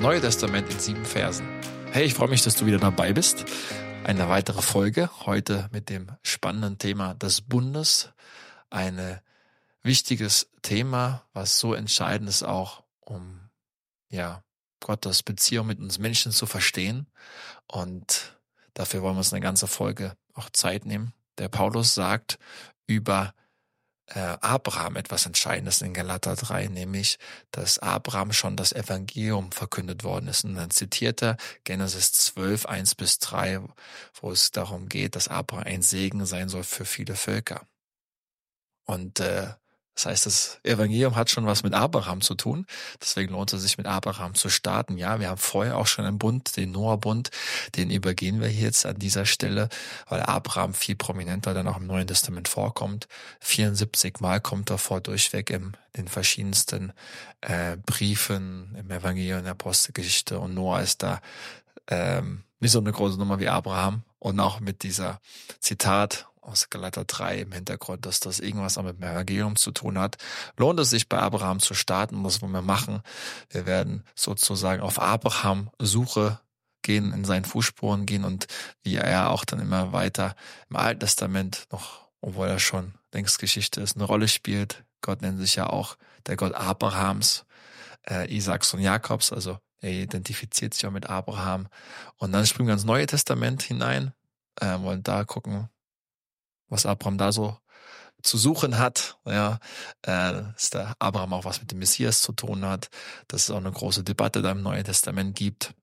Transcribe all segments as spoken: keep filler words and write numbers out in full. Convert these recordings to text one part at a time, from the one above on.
Neue Testament in sieben Versen. Hey, ich freue mich, dass du wieder dabei bist. Eine weitere Folge, heute mit dem spannenden Thema des Bundes. Ein wichtiges Thema, was so entscheidend ist auch, um ja Gottes Beziehung mit uns Menschen zu verstehen. Und dafür wollen wir uns eine ganze Folge auch Zeit nehmen. Der Paulus sagt über äh, Abraham etwas Entscheidendes in Galater drei, nämlich, dass Abraham schon das Evangelium verkündet worden ist. Und dann zitiert er Genesis zwölf, eins bis drei, wo es darum geht, dass Abraham ein Segen sein soll für viele Völker. Und äh, das heißt, das Evangelium hat schon was mit Abraham zu tun. Deswegen lohnt es sich, mit Abraham zu starten. Ja, wir haben vorher auch schon einen Bund, den Noah-Bund, den übergehen wir jetzt an dieser Stelle, weil Abraham viel prominenter dann auch im Neuen Testament vorkommt. vierundsiebzig Mal kommt er vor, durchweg in den verschiedensten äh, Briefen, im Evangelium, in der Apostelgeschichte. Und Noah ist da ähm, nicht so eine große Nummer wie Abraham. Und auch mit dieser Zitat aus Galater drei im Hintergrund, dass das irgendwas auch mit dem Evangelium zu tun hat, lohnt es sich bei Abraham zu starten. Das wollen wir machen. Wir werden sozusagen auf Abraham Suche gehen, in seinen Fußspuren gehen und wie er auch dann immer weiter im Alten Testament noch, obwohl er schon längst Geschichte ist, eine Rolle spielt. Gott nennt sich ja auch der Gott Abrahams, äh, Isaaks und Jakobs, also er identifiziert sich auch mit Abraham. Und dann springen wir ins Neue Testament hinein, äh, wollen da gucken, was Abraham da so zu suchen hat, ja, äh, dass der Abraham auch was mit dem Messias zu tun hat, dass es auch eine große Debatte da im Neuen Testament gibt.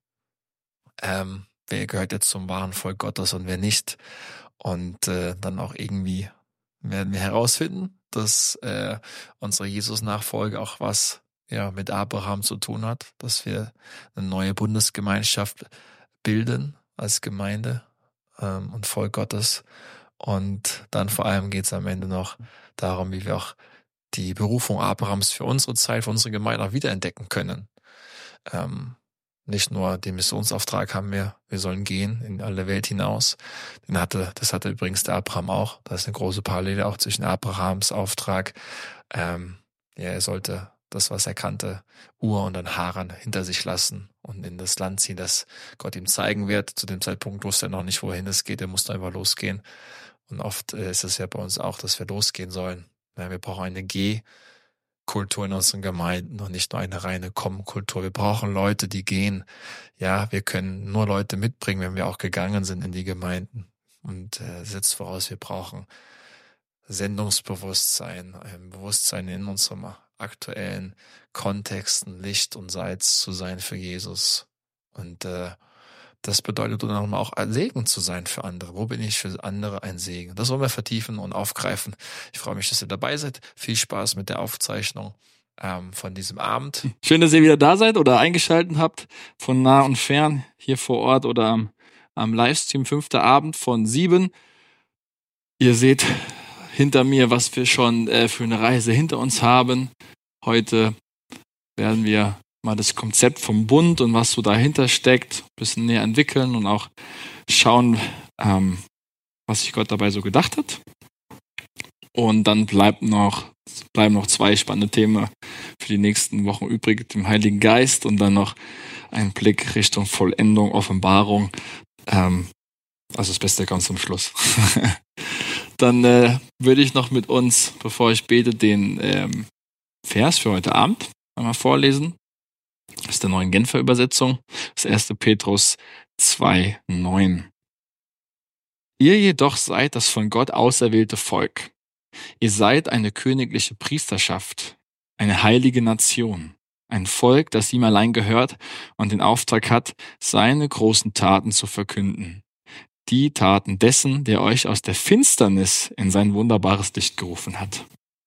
Ähm, wer gehört jetzt zum wahren Volk Gottes und wer nicht? Und äh, dann auch irgendwie werden wir herausfinden, dass äh, unsere Jesus-Nachfolge auch was ja mit Abraham zu tun hat, dass wir eine neue Bundesgemeinschaft bilden als Gemeinde ähm, und Volk Gottes. Und dann vor allem geht es am Ende noch darum, wie wir auch die Berufung Abrahams für unsere Zeit, für unsere Gemeinde auch wiederentdecken können. Ähm, nicht nur den Missionsauftrag haben wir, wir sollen gehen in alle Welt hinaus. Den hatte, das hatte übrigens der Abraham auch. Da ist eine große Parallele auch zwischen Abrahams Auftrag. Ähm, ja, er sollte das, was er kannte, Ur und dann Haran hinter sich lassen und in das Land ziehen, das Gott ihm zeigen wird. Zu dem Zeitpunkt wusste er noch nicht, wohin es geht. Er musste einfach losgehen. Und oft äh, ist es ja bei uns auch, dass wir losgehen sollen. Ja, wir brauchen eine Geh-Kultur in unseren Gemeinden und nicht nur eine reine Komm-Kultur. Wir brauchen Leute, die gehen. Ja, wir können nur Leute mitbringen, wenn wir auch gegangen sind in die Gemeinden. Und äh, setzt voraus, wir brauchen Sendungsbewusstsein, ein Bewusstsein in unserem aktuellen Kontexten, Licht und Salz zu sein für Jesus. Und äh, das bedeutet dann auch mal auch ein Segen zu sein für andere. Wo bin ich für andere ein Segen? Das wollen wir vertiefen und aufgreifen. Ich freue mich, dass ihr dabei seid. Viel Spaß mit der Aufzeichnung ähm, von diesem Abend. Schön, dass ihr wieder da seid oder eingeschaltet habt, von nah und fern, hier vor Ort oder am, am Livestream, fünfter Abend von sieben. Ihr seht hinter mir, was wir schon äh, für eine Reise hinter uns haben. Heute werden wir mal das Konzept vom Bund und was so dahinter steckt, ein bisschen näher entwickeln und auch schauen, ähm, was sich Gott dabei so gedacht hat. Und dann bleibt noch, bleiben noch zwei spannende Themen für die nächsten Wochen übrig, dem Heiligen Geist und dann noch ein Blick Richtung Vollendung, Offenbarung. Ähm, also das Beste kommt zum Schluss. Dann äh, würde ich noch mit uns, bevor ich bete, den ähm, Vers für heute Abend einmal vorlesen. Das ist der neuen Genfer Übersetzung. Das erste Petrus zwei neun. Ihr jedoch seid das von Gott auserwählte Volk. Ihr seid eine königliche Priesterschaft, eine heilige Nation, ein Volk, das ihm allein gehört und den Auftrag hat, seine großen Taten zu verkünden. Die Taten dessen, der euch aus der Finsternis in sein wunderbares Licht gerufen hat.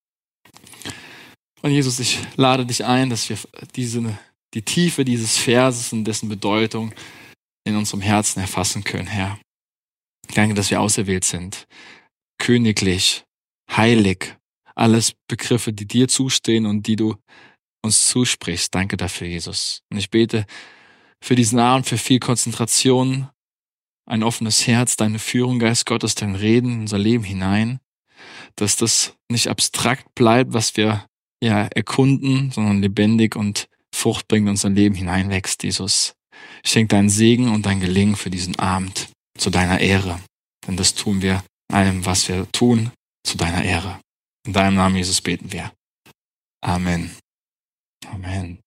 Und Jesus, ich lade dich ein, dass wir diese, die Tiefe dieses Verses und dessen Bedeutung in unserem Herzen erfassen können, Herr. Danke, dass wir auserwählt sind, königlich, heilig, alles Begriffe, die dir zustehen und die du uns zusprichst. Danke dafür, Jesus. Und ich bete für diesen Abend, für viel Konzentration, ein offenes Herz, deine Führung, Geist Gottes, dein Reden in unser Leben hinein, dass das nicht abstrakt bleibt, was wir ja erkunden, sondern lebendig und Frucht bringt, in unser Leben hineinwächst, Jesus. Ich schenke deinen Segen und dein Gelingen für diesen Abend zu deiner Ehre. Denn das tun wir in allem, was wir tun, zu deiner Ehre. In deinem Namen, Jesus, beten wir. Amen. Amen.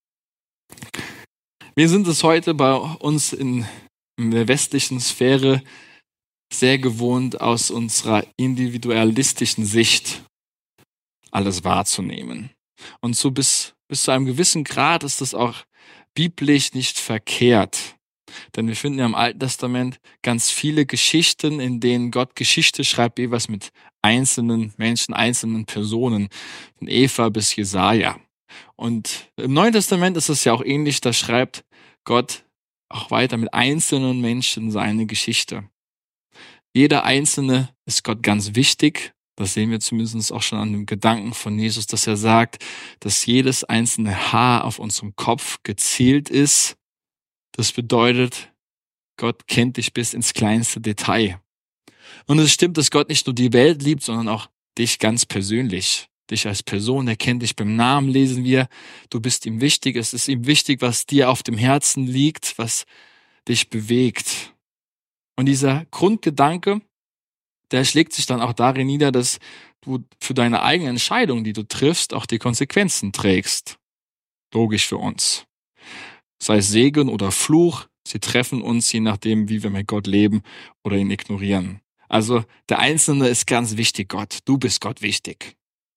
Wir sind es heute bei uns in, in der westlichen Sphäre sehr gewohnt, aus unserer individualistischen Sicht alles wahrzunehmen. Und so bis, bis zu einem gewissen Grad ist das auch biblisch nicht verkehrt. Denn wir finden ja im Alten Testament ganz viele Geschichten, in denen Gott Geschichte schreibt, jeweils mit einzelnen Menschen, einzelnen Personen, von Eva bis Jesaja. Und im Neuen Testament ist es ja auch ähnlich, da schreibt Gott auch weiter mit einzelnen Menschen seine Geschichte. Jeder Einzelne ist Gott ganz wichtig. Das sehen wir zumindest auch schon an dem Gedanken von Jesus, dass er sagt, dass jedes einzelne Haar auf unserem Kopf gezählt ist. Das bedeutet, Gott kennt dich bis ins kleinste Detail. Und es stimmt, dass Gott nicht nur die Welt liebt, sondern auch dich ganz persönlich. Dich als Person, er kennt dich beim Namen, lesen wir. Du bist ihm wichtig, es ist ihm wichtig, was dir auf dem Herzen liegt, was dich bewegt. Und dieser Grundgedanke, der schlägt sich dann auch darin nieder, dass du für deine eigene Entscheidung, die du triffst, auch die Konsequenzen trägst. Logisch für uns. Sei es Segen oder Fluch, sie treffen uns, je nachdem, wie wir mit Gott leben oder ihn ignorieren. Also der Einzelne ist ganz wichtig, Gott. Du bist Gott wichtig.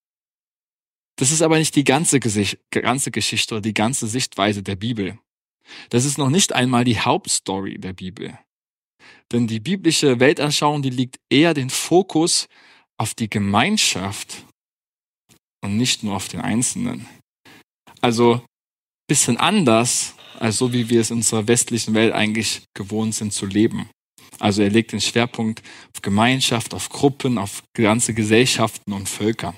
Das ist aber nicht die ganze, Gesicht, ganze Geschichte oder die ganze Sichtweise der Bibel. Das ist noch nicht einmal die Hauptstory der Bibel. Denn die biblische Weltanschauung, die legt eher den Fokus auf die Gemeinschaft und nicht nur auf den Einzelnen. Also ein bisschen anders, als so wie wir es in unserer westlichen Welt eigentlich gewohnt sind zu leben. Also er legt den Schwerpunkt auf Gemeinschaft, auf Gruppen, auf ganze Gesellschaften und Völker.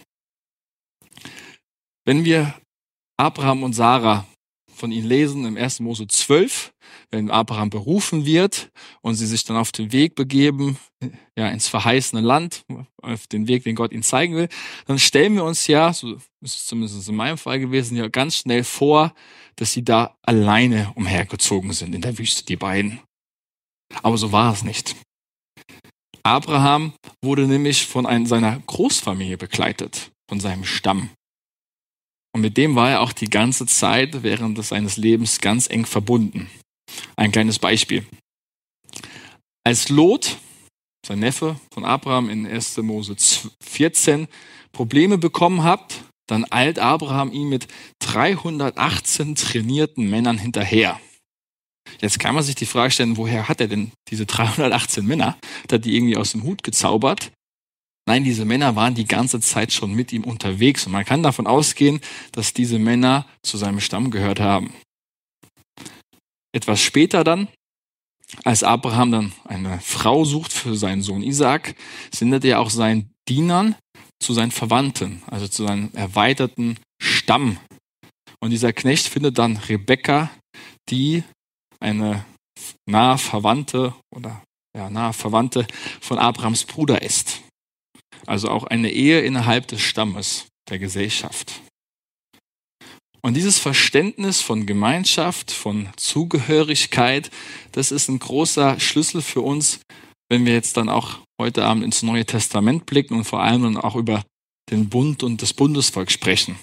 Wenn wir Abraham und Sarah von ihnen lesen im ersten Mose zwölf, wenn Abraham berufen wird und sie sich dann auf den Weg begeben, ja, ins verheißene Land, auf den Weg, den Gott ihnen zeigen will, dann stellen wir uns ja, so ist es zumindest in meinem Fall gewesen, ja ganz schnell vor, dass sie da alleine umhergezogen sind in der Wüste, die beiden. Aber so war es nicht. Abraham wurde nämlich von einer, seiner Großfamilie begleitet, von seinem Stamm. Und mit dem war er auch die ganze Zeit während seines Lebens ganz eng verbunden. Ein kleines Beispiel. Als Lot, sein Neffe von Abraham in erster Mose vierzehn, Probleme bekommen hat, dann eilt Abraham ihm mit dreihundertachtzehn trainierten Männern hinterher. Jetzt kann man sich die Frage stellen, woher hat er denn diese dreihundertachtzehn Männer? Hat er die irgendwie aus dem Hut gezaubert? Nein, diese Männer waren die ganze Zeit schon mit ihm unterwegs und man kann davon ausgehen, dass diese Männer zu seinem Stamm gehört haben. Etwas später dann, als Abraham dann eine Frau sucht für seinen Sohn Isaak, sendet er auch seinen Dienern zu seinen Verwandten, also zu seinem erweiterten Stamm. Und dieser Knecht findet dann Rebekka, die eine nahe Verwandte oder ja, nahe Verwandte von Abrahams Bruder ist. Also auch eine Ehe innerhalb des Stammes, der Gesellschaft. Und dieses Verständnis von Gemeinschaft, von Zugehörigkeit, das ist ein großer Schlüssel für uns, wenn wir jetzt dann auch heute Abend ins Neue Testament blicken und vor allem dann auch über den Bund und das Bundesvolk sprechen.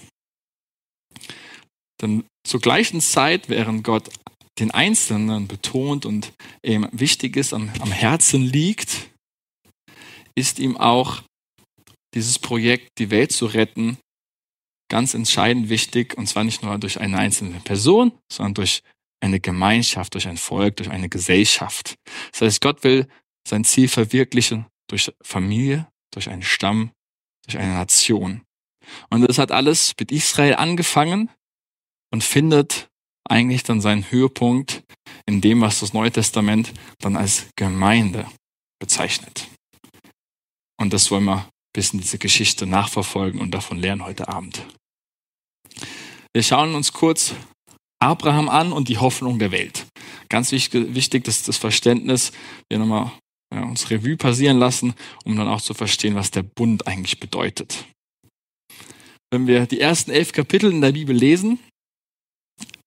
Denn zur gleichen Zeit, während Gott den Einzelnen betont und ihm wichtig ist, am, am Herzen liegt, ist ihm auch dieses Projekt, die Welt zu retten, ganz entscheidend wichtig, und zwar nicht nur durch eine einzelne Person, sondern durch eine Gemeinschaft, durch ein Volk, durch eine Gesellschaft. Das heißt, Gott will sein Ziel verwirklichen durch Familie, durch einen Stamm, durch eine Nation. Und das hat alles mit Israel angefangen und findet eigentlich dann seinen Höhepunkt in dem, was das Neue Testament dann als Gemeinde bezeichnet. Und das wollen wir bisschen diese Geschichte nachverfolgen und davon lernen heute Abend. Wir schauen uns kurz Abraham an und die Hoffnung der Welt. Ganz wichtig, wichtig ist das Verständnis, wir nochmal ja, uns Revue passieren lassen, um dann auch zu verstehen, was der Bund eigentlich bedeutet. Wenn wir die ersten elf Kapitel in der Bibel lesen,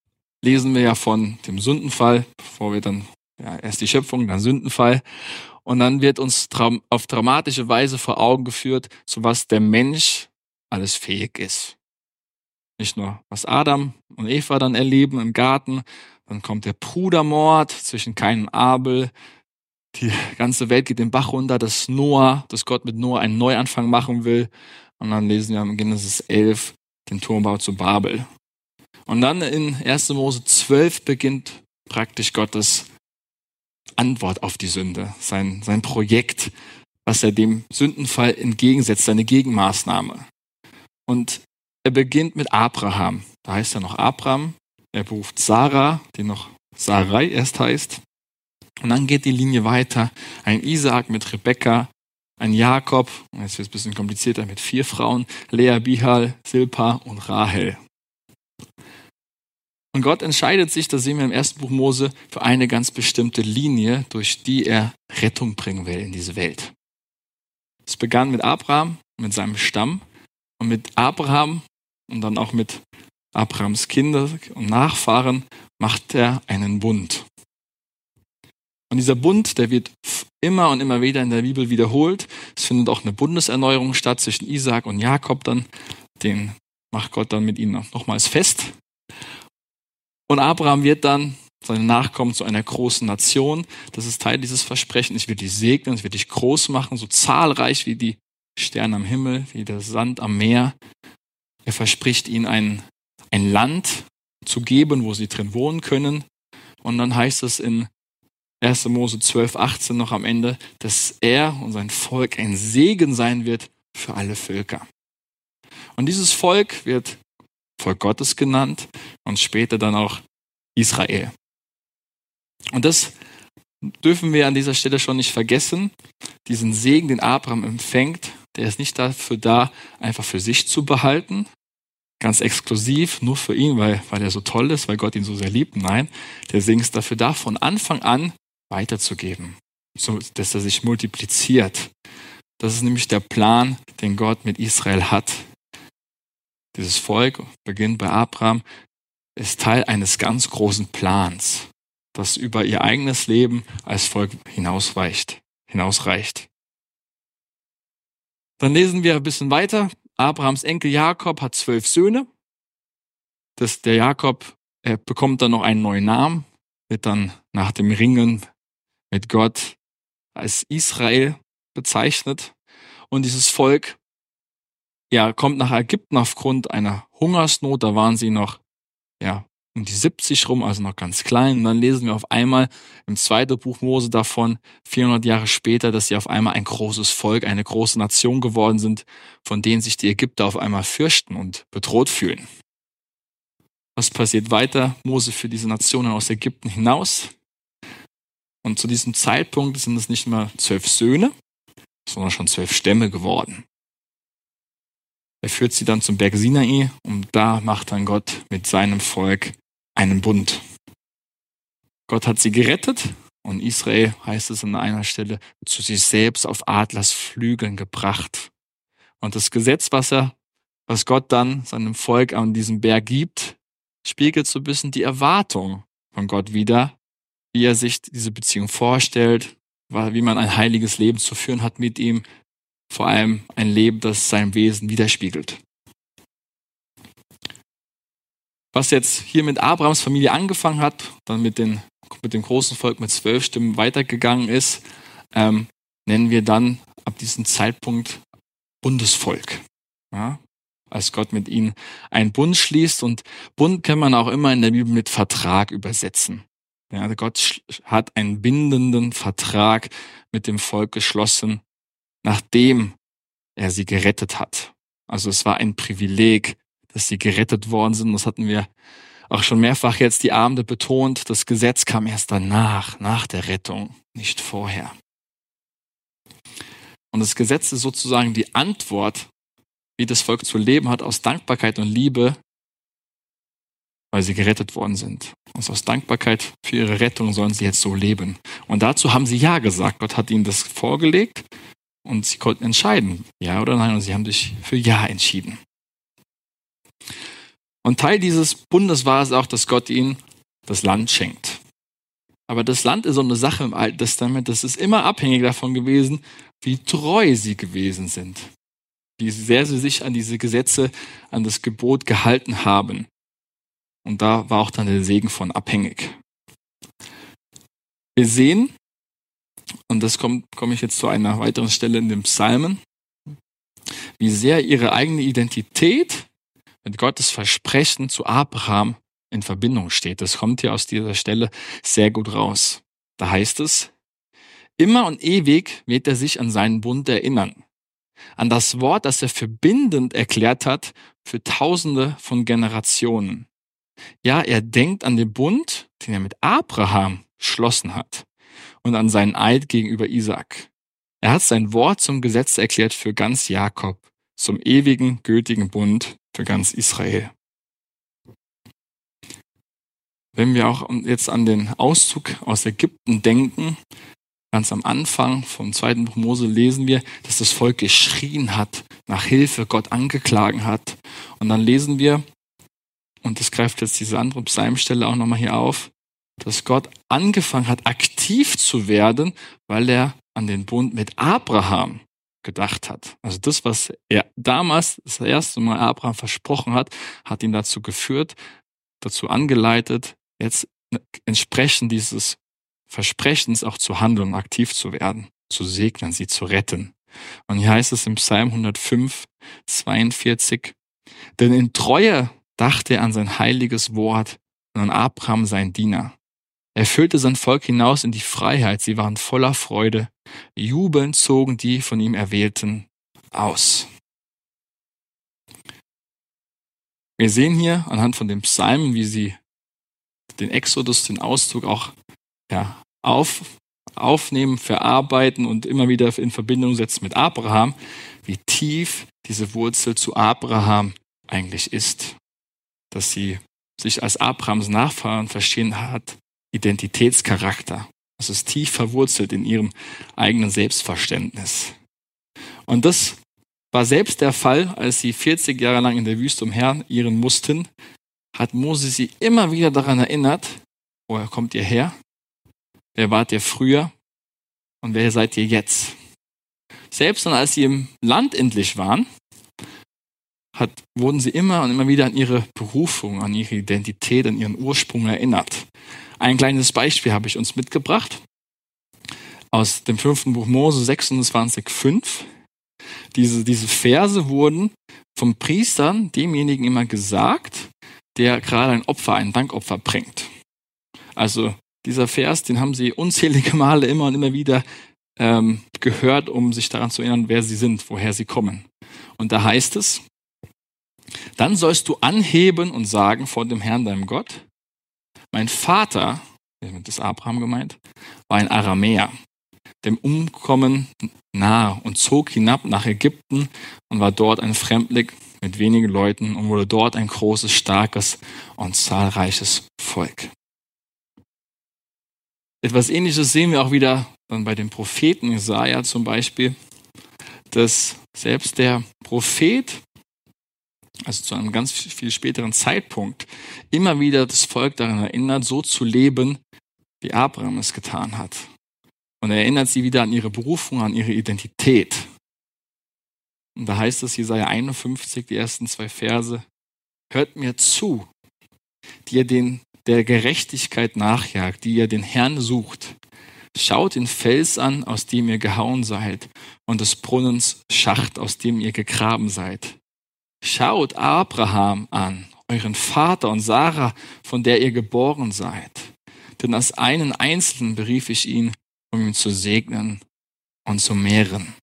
lesen wir ja von dem Sündenfall, bevor wir dann, ja, erst die Schöpfung, dann Sündenfall. Und dann wird uns tra- auf dramatische Weise vor Augen geführt, zu was der Mensch alles fähig ist. Nicht nur, was Adam und Eva dann erleben im Garten, dann kommt der Brudermord zwischen Kain und Abel. Die ganze Welt geht den Bach runter, dass Noah, dass Gott mit Noah einen Neuanfang machen will. Und dann lesen wir in Genesis elf den Turmbau zu Babel. Und dann in erster Mose zwölf beginnt praktisch Gottes Antwort auf die Sünde, sein, sein Projekt, was er dem Sündenfall entgegensetzt, seine Gegenmaßnahme. Und er beginnt mit Abraham. Da heißt er noch Abraham. Er beruft Sarah, die noch Sarai erst heißt. Und dann geht die Linie weiter. Ein Isaak mit Rebekka, ein Jakob, und jetzt wird es ein bisschen komplizierter, mit vier Frauen, Lea, Bihal, Silpa und Rahel. Und Gott entscheidet sich, das sehen wir im ersten Buch Mose, für eine ganz bestimmte Linie, durch die er Rettung bringen will in diese Welt. Es begann mit Abraham, mit seinem Stamm, und mit Abraham und dann auch mit Abrahams Kinder und Nachfahren macht er einen Bund. Und dieser Bund, der wird immer und immer wieder in der Bibel wiederholt. Es findet auch eine Bundeserneuerung statt zwischen Isaak und Jakob dann. Den macht Gott dann mit ihnen nochmals fest. Und Abraham wird dann, seine Nachkommen, zu einer großen Nation. Das ist Teil dieses Versprechens. Ich will dich segnen, ich will dich groß machen, so zahlreich wie die Sterne am Himmel, wie der Sand am Meer. Er verspricht ihnen ein, ein Land zu geben, wo sie drin wohnen können. Und dann heißt es in erster Mose zwölf, achtzehn noch am Ende, dass er und sein Volk ein Segen sein wird für alle Völker. Und dieses Volk wird Volk Gottes genannt und später dann auch Israel. Und das dürfen wir an dieser Stelle schon nicht vergessen. Diesen Segen, den Abraham empfängt, der ist nicht dafür da, einfach für sich zu behalten, ganz exklusiv, nur für ihn, weil, weil er so toll ist, weil Gott ihn so sehr liebt. Nein, der Segen ist dafür da, von Anfang an weiterzugeben, so dass er sich multipliziert. Das ist nämlich der Plan, den Gott mit Israel hat. Dieses Volk beginnt bei Abraham, ist Teil eines ganz großen Plans, das über ihr eigenes Leben als Volk hinausreicht. hinausreicht. Dann lesen wir ein bisschen weiter. Abrahams Enkel Jakob hat zwölf Söhne. Das, der Jakob, er bekommt dann noch einen neuen Namen, wird dann nach dem Ringen mit Gott als Israel bezeichnet. Und dieses Volk, ja, kommt nach Ägypten aufgrund einer Hungersnot. Da waren sie noch, ja, um die siebzig rum, also noch ganz klein. Und dann lesen wir auf einmal im zweiten Buch Mose davon, vierhundert Jahre später, dass sie auf einmal ein großes Volk, eine große Nation geworden sind, von denen sich die Ägypter auf einmal fürchten und bedroht fühlen. Was passiert weiter? Mose führt diese Nationen aus Ägypten hinaus. Und zu diesem Zeitpunkt sind es nicht mehr zwölf Söhne, sondern schon zwölf Stämme geworden. Er führt sie dann zum Berg Sinai und da macht dann Gott mit seinem Volk einen Bund. Gott hat sie gerettet und Israel, heißt es an einer Stelle, zu sich selbst auf Adlers Flügeln gebracht. Und das Gesetz, was er, was Gott dann seinem Volk an diesem Berg gibt, spiegelt so ein bisschen die Erwartung von Gott wider, wie er sich diese Beziehung vorstellt, wie man ein heiliges Leben zu führen hat mit ihm, vor allem ein Leben, das sein Wesen widerspiegelt. Was jetzt hier mit Abrahams Familie angefangen hat, dann mit, den, mit dem großen Volk mit zwölf Stimmen weitergegangen ist, ähm, nennen wir dann ab diesem Zeitpunkt Bundesvolk. Ja? Als Gott mit ihnen einen Bund schließt. Und Bund kann man auch immer in der Bibel mit Vertrag übersetzen. Ja, Gott hat einen bindenden Vertrag mit dem Volk geschlossen, nachdem er sie gerettet hat. Also es war ein Privileg, dass sie gerettet worden sind. Das hatten wir auch schon mehrfach jetzt die Abende betont. Das Gesetz kam erst danach, nach der Rettung, nicht vorher. Und das Gesetz ist sozusagen die Antwort, wie das Volk zu leben hat, aus Dankbarkeit und Liebe, weil sie gerettet worden sind. Und aus Dankbarkeit für ihre Rettung sollen sie jetzt so leben. Und dazu haben sie Ja gesagt. Gott hat ihnen das vorgelegt und sie konnten entscheiden, ja oder nein. Und sie haben sich für Ja entschieden. Und Teil dieses Bundes war es auch, dass Gott ihnen das Land schenkt. Aber das Land ist so eine Sache im Alten Testament, das ist immer abhängig davon gewesen, wie treu sie gewesen sind. Wie sehr sie sich an diese Gesetze, an das Gebot gehalten haben. Und da war auch dann der Segen von abhängig. Wir sehen, und das kommt, komme ich jetzt zu einer weiteren Stelle in den Psalmen, wie sehr ihre eigene Identität mit Gottes Versprechen zu Abraham in Verbindung steht. Das kommt hier aus dieser Stelle sehr gut raus. Da heißt es, immer und ewig wird er sich an seinen Bund erinnern. An das Wort, das er für bindend erklärt hat für Tausende von Generationen. Ja, er denkt an den Bund, den er mit Abraham geschlossen hat und an seinen Eid gegenüber Isaak. Er hat sein Wort zum Gesetz erklärt für ganz Jakob, zum ewigen, gültigen Bund für ganz Israel. Wenn wir auch jetzt an den Auszug aus Ägypten denken, ganz am Anfang vom zweiten Buch Mose lesen wir, dass das Volk geschrien hat, nach Hilfe, Gott angeklagen hat. Und dann lesen wir, und das greift jetzt diese andere Psalmstelle auch nochmal hier auf, dass Gott angefangen hat, aktiv zu werden, weil er an den Bund mit Abraham gedacht hat. Also das, was er damals das erste Mal Abraham versprochen hat, hat ihn dazu geführt, dazu angeleitet, jetzt entsprechend dieses Versprechens auch zu handeln, aktiv zu werden, zu segnen, sie zu retten. Und hier heißt es im Psalm hundertfünf, zweiundvierzig, denn in Treue dachte er an sein heiliges Wort und an Abraham, sein Diener. Er führte sein Volk hinaus in die Freiheit, sie waren voller Freude. Jubelnd zogen die von ihm Erwählten aus. Wir sehen hier anhand von den Psalmen, wie sie den Exodus, den Auszug auch ja, auf, aufnehmen, verarbeiten und immer wieder in Verbindung setzen mit Abraham, wie tief diese Wurzel zu Abraham eigentlich ist. Dass sie sich als Abrahams Nachfahren verstehen hat, Identitätscharakter. Das ist tief verwurzelt in ihrem eigenen Selbstverständnis. Und das war selbst der Fall, als sie vierzig Jahre lang in der Wüste umherirren mussten, hat Mose sie immer wieder daran erinnert, woher kommt ihr her? Wer wart ihr früher? Und wer seid ihr jetzt? Selbst dann, als sie im Land endlich waren, hat, wurden sie immer und immer wieder an ihre Berufung, an ihre Identität, an ihren Ursprung erinnert. Ein kleines Beispiel habe ich uns mitgebracht aus dem fünften Buch Mose sechsundzwanzig fünf. Diese, diese Verse wurden vom Priester demjenigen immer gesagt, der gerade ein Opfer, ein Dankopfer bringt. Also dieser Vers, den haben sie unzählige Male immer und immer wieder ähm, gehört, um sich daran zu erinnern, wer sie sind, woher sie kommen. Und da heißt es, dann sollst du anheben und sagen vor dem Herrn, deinem Gott, mein Vater, das ist Abraham gemeint, war ein Aramäer, dem Umkommen nahe und zog hinab nach Ägypten und war dort ein Fremdling mit wenigen Leuten und wurde dort ein großes, starkes und zahlreiches Volk. Etwas Ähnliches sehen wir auch wieder dann bei den Propheten, Jesaja zum Beispiel, dass selbst der Prophet, also zu einem ganz viel späteren Zeitpunkt, immer wieder das Volk daran erinnert, so zu leben, wie Abraham es getan hat. Und er erinnert sie wieder an ihre Berufung, an ihre Identität. Und da heißt es, Jesaja einundfünfzig, die ersten zwei Verse, hört mir zu, die ihr den, der Gerechtigkeit nachjagt, die ihr den Herrn sucht. Schaut den Fels an, aus dem ihr gehauen seid, und des Brunnens Schacht, aus dem ihr gegraben seid. Schaut Abraham an, euren Vater, und Sarah, von der ihr geboren seid. Denn als einen Einzelnen berief ich ihn, um ihn zu segnen und zu mehren.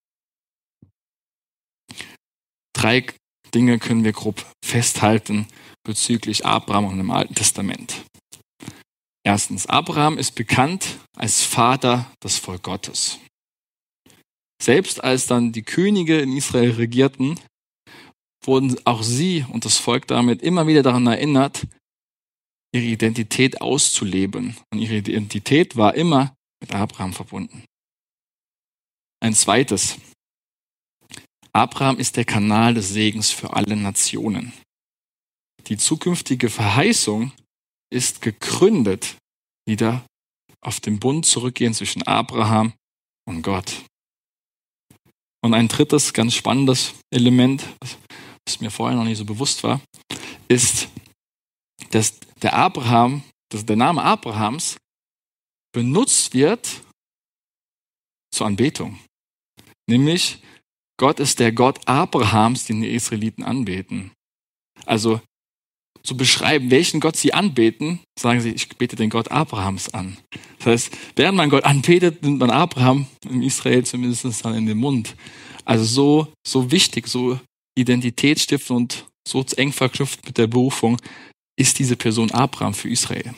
Drei Dinge können wir grob festhalten bezüglich Abraham und dem Alten Testament. Erstens, Abraham ist bekannt als Vater des Volk Gottes. Selbst als dann die Könige in Israel regierten, wurden auch sie und das Volk damit immer wieder daran erinnert, ihre Identität auszuleben. Und ihre Identität war immer mit Abraham verbunden. Ein zweites. Abraham ist der Kanal des Segens für alle Nationen. Die zukünftige Verheißung ist gegründet wieder auf den Bund zurückgehen zwischen Abraham und Gott. Und ein drittes, ganz spannendes Element, was mir vorher noch nicht so bewusst war, ist, dass der Abraham, dass der Name Abrahams benutzt wird zur Anbetung. Nämlich, Gott ist der Gott Abrahams, den die Israeliten anbeten. Also zu beschreiben, welchen Gott sie anbeten, sagen sie, ich bete den Gott Abrahams an. Das heißt, während man Gott anbetet, nimmt man Abraham, in Israel zumindest, dann in den Mund. Also so, so wichtig, so identitätsstiftend und so eng verknüpft mit der Berufung ist diese Person Abraham für Israel.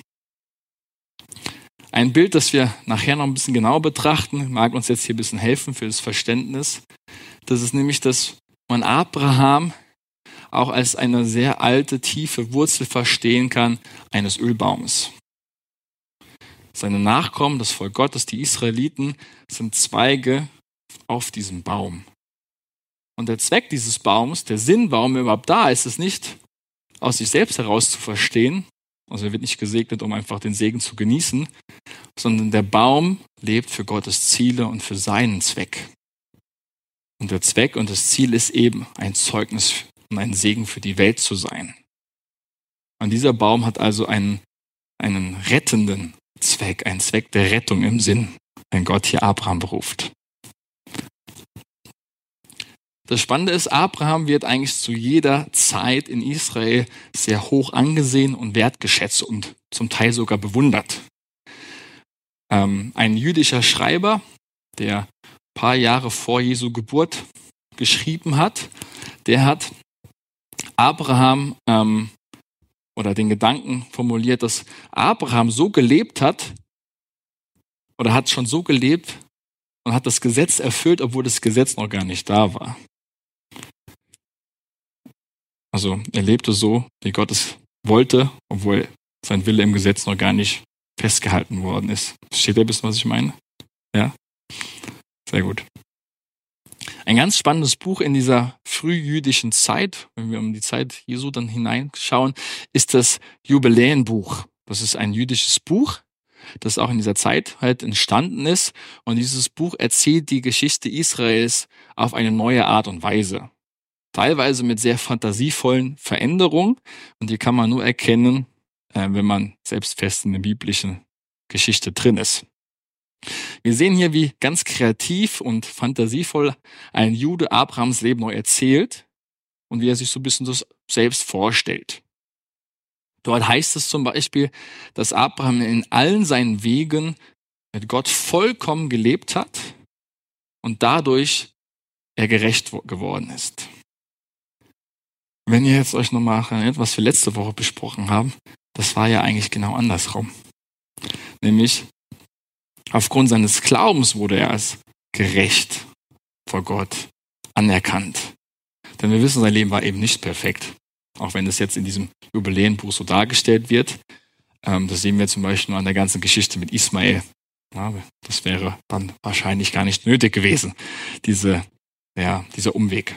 Ein Bild, das wir nachher noch ein bisschen genauer betrachten, mag uns jetzt hier ein bisschen helfen für das Verständnis. Das ist nämlich, dass man Abraham auch als eine sehr alte, tiefe Wurzel verstehen kann eines Ölbaumes. Seine Nachkommen, das Volk Gottes, die Israeliten, sind Zweige auf diesem Baum. Und der Zweck dieses Baums, der Sinn, warum er überhaupt da ist, ist nicht aus sich selbst heraus zu verstehen. Also er wird nicht gesegnet, um einfach den Segen zu genießen, sondern der Baum lebt für Gottes Ziele und für seinen Zweck. Und der Zweck und das Ziel ist eben, ein Zeugnis und ein Segen für die Welt zu sein. Und dieser Baum hat also einen, einen rettenden Zweck, einen Zweck der Rettung im Sinn, wenn Gott hier Abraham beruft. Das Spannende ist, Abraham wird eigentlich zu jeder Zeit in Israel sehr hoch angesehen und wertgeschätzt und zum Teil sogar bewundert. Ähm, ein jüdischer Schreiber, der ein paar Jahre vor Jesu Geburt geschrieben hat, der hat Abraham ähm, oder den Gedanken formuliert, dass Abraham so gelebt hat oder hat schon so gelebt und hat das Gesetz erfüllt, obwohl das Gesetz noch gar nicht da war. Also er lebte so, wie Gott es wollte, obwohl sein Wille im Gesetz noch gar nicht festgehalten worden ist. Versteht ihr ein bisschen, was ich meine? Ja? Sehr gut. Ein ganz spannendes Buch in dieser frühjüdischen Zeit, wenn wir um die Zeit Jesu dann hineinschauen, ist das Jubiläenbuch. Das ist ein jüdisches Buch, das auch in dieser Zeit halt entstanden ist. Und dieses Buch erzählt die Geschichte Israels auf eine neue Art und Weise. Teilweise mit sehr fantasievollen Veränderungen. Und die kann man nur erkennen, wenn man selbst fest in der biblischen Geschichte drin ist. Wir sehen hier, wie ganz kreativ und fantasievoll ein Jude Abrahams Leben neu erzählt und wie er sich so ein bisschen das selbst vorstellt. Dort heißt es zum Beispiel, dass Abraham in allen seinen Wegen mit Gott vollkommen gelebt hat und dadurch er gerecht geworden ist. Wenn ihr jetzt euch nochmal erinnert, was wir letzte Woche besprochen haben, das war ja eigentlich genau andersrum. Nämlich, aufgrund seines Glaubens wurde er als gerecht vor Gott anerkannt. Denn wir wissen, sein Leben war eben nicht perfekt. Auch wenn es jetzt in diesem Jubiläenbuch so dargestellt wird. Ähm, das sehen wir zum Beispiel nur an der ganzen Geschichte mit Ismael. Ja, das wäre dann wahrscheinlich gar nicht nötig gewesen, diese, ja, dieser Umweg.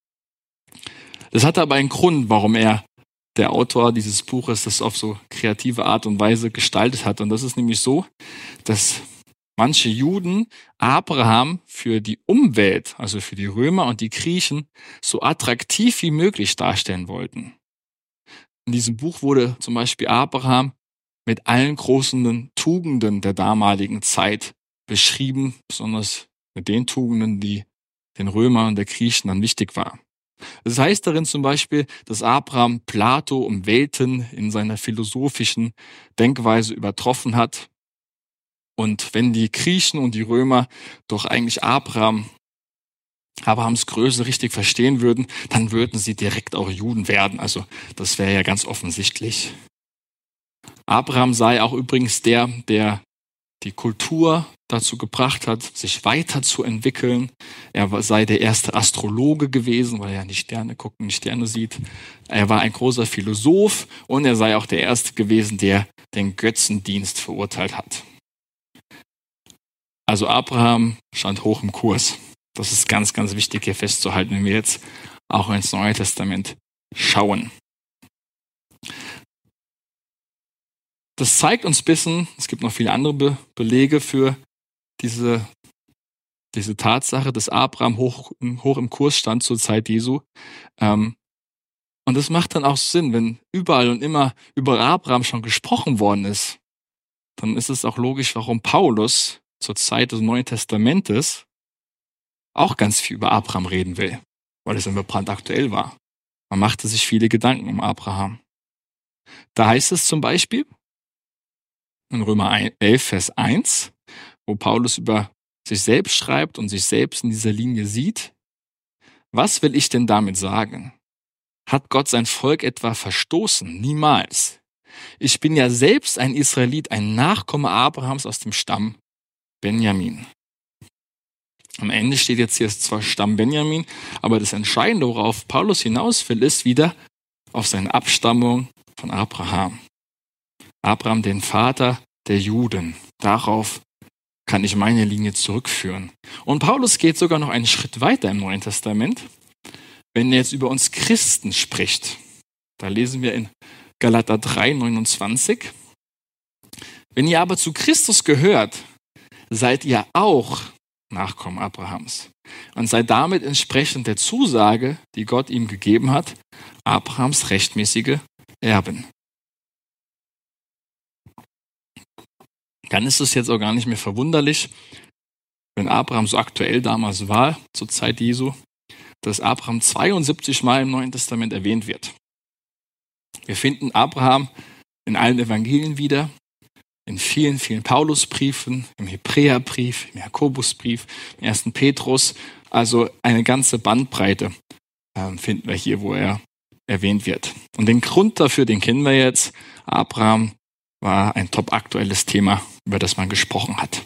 Das hatte aber einen Grund, warum er, der Autor dieses Buches, das auf so kreative Art und Weise gestaltet hat. Und das ist nämlich so, dass manche Juden Abraham für die Umwelt, also für die Römer und die Griechen, so attraktiv wie möglich darstellen wollten. In diesem Buch wurde zum Beispiel Abraham mit allen großen Tugenden der damaligen Zeit beschrieben, besonders mit den Tugenden, die den Römern und der Griechen dann wichtig waren. Es heißt darin zum Beispiel, dass Abraham Plato um Welten in seiner philosophischen Denkweise übertroffen hat. Und wenn die Griechen und die Römer doch eigentlich Abraham, Abrahams Größe richtig verstehen würden, dann würden sie direkt auch Juden werden. Also das wäre ja ganz offensichtlich. Abraham sei auch übrigens der, der die Kultur dazu gebracht hat, sich weiterzuentwickeln. Er sei der erste Astrologe gewesen, weil er die Sterne guckt und die Sterne sieht. Er war ein großer Philosoph und er sei auch der erste gewesen, der den Götzendienst verurteilt hat. Also Abraham stand hoch im Kurs. Das ist ganz, ganz wichtig hier festzuhalten, wenn wir jetzt auch ins Neue Testament schauen. das zeigt uns ein bisschen, es gibt noch viele andere Be- Belege für diese, diese Tatsache, dass Abraham hoch, hoch im Kurs stand zur Zeit Jesu. Ähm, und das macht dann auch Sinn, wenn überall und immer über Abraham schon gesprochen worden ist, dann ist es auch logisch, warum Paulus zur Zeit des Neuen Testamentes auch ganz viel über Abraham reden will, weil es immer brandaktuell war. Man machte sich viele Gedanken um Abraham. Da heißt es zum Beispiel in Römer elf, Vers eins, wo Paulus über sich selbst schreibt und sich selbst in dieser Linie sieht: Was will ich denn damit sagen? Hat Gott sein Volk etwa verstoßen? Niemals. Ich bin ja selbst ein Israelit, ein Nachkomme Abrahams aus dem Stamm Benjamin. Am Ende steht jetzt hier zwar Stamm Benjamin, aber das Entscheidende, worauf Paulus hinaus will, ist wieder auf seine Abstammung von Abraham. Abraham, den Vater der Juden. Darauf kann ich meine Linie zurückführen. Und Paulus geht sogar noch einen Schritt weiter im Neuen Testament, wenn er jetzt über uns Christen spricht. Da lesen wir in Galater drei, neunundzwanzig. Wenn ihr aber zu Christus gehört, seid ihr auch Nachkommen Abrahams und seid damit entsprechend der Zusage, die Gott ihm gegeben hat, Abrahams rechtmäßige Erben. Dann ist es jetzt auch gar nicht mehr verwunderlich, wenn Abraham so aktuell damals war, zur Zeit Jesu, dass Abraham zweiundsiebzig Mal im Neuen Testament erwähnt wird. Wir finden Abraham in allen Evangelien wieder, in vielen, vielen Paulusbriefen, im Hebräerbrief, im Jakobusbrief, im ersten Petrus. Also eine ganze Bandbreite äh, finden wir hier, wo er erwähnt wird. Und den Grund dafür, den kennen wir jetzt. Abraham war ein top aktuelles Thema, über das man gesprochen hat.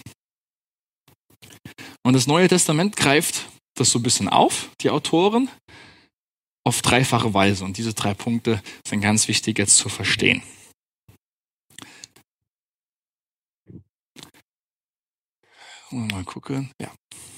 Und das Neue Testament greift das so ein bisschen auf, die Autoren, auf dreifache Weise. Und diese drei Punkte sind ganz wichtig jetzt zu verstehen. Mal gucken. Ja.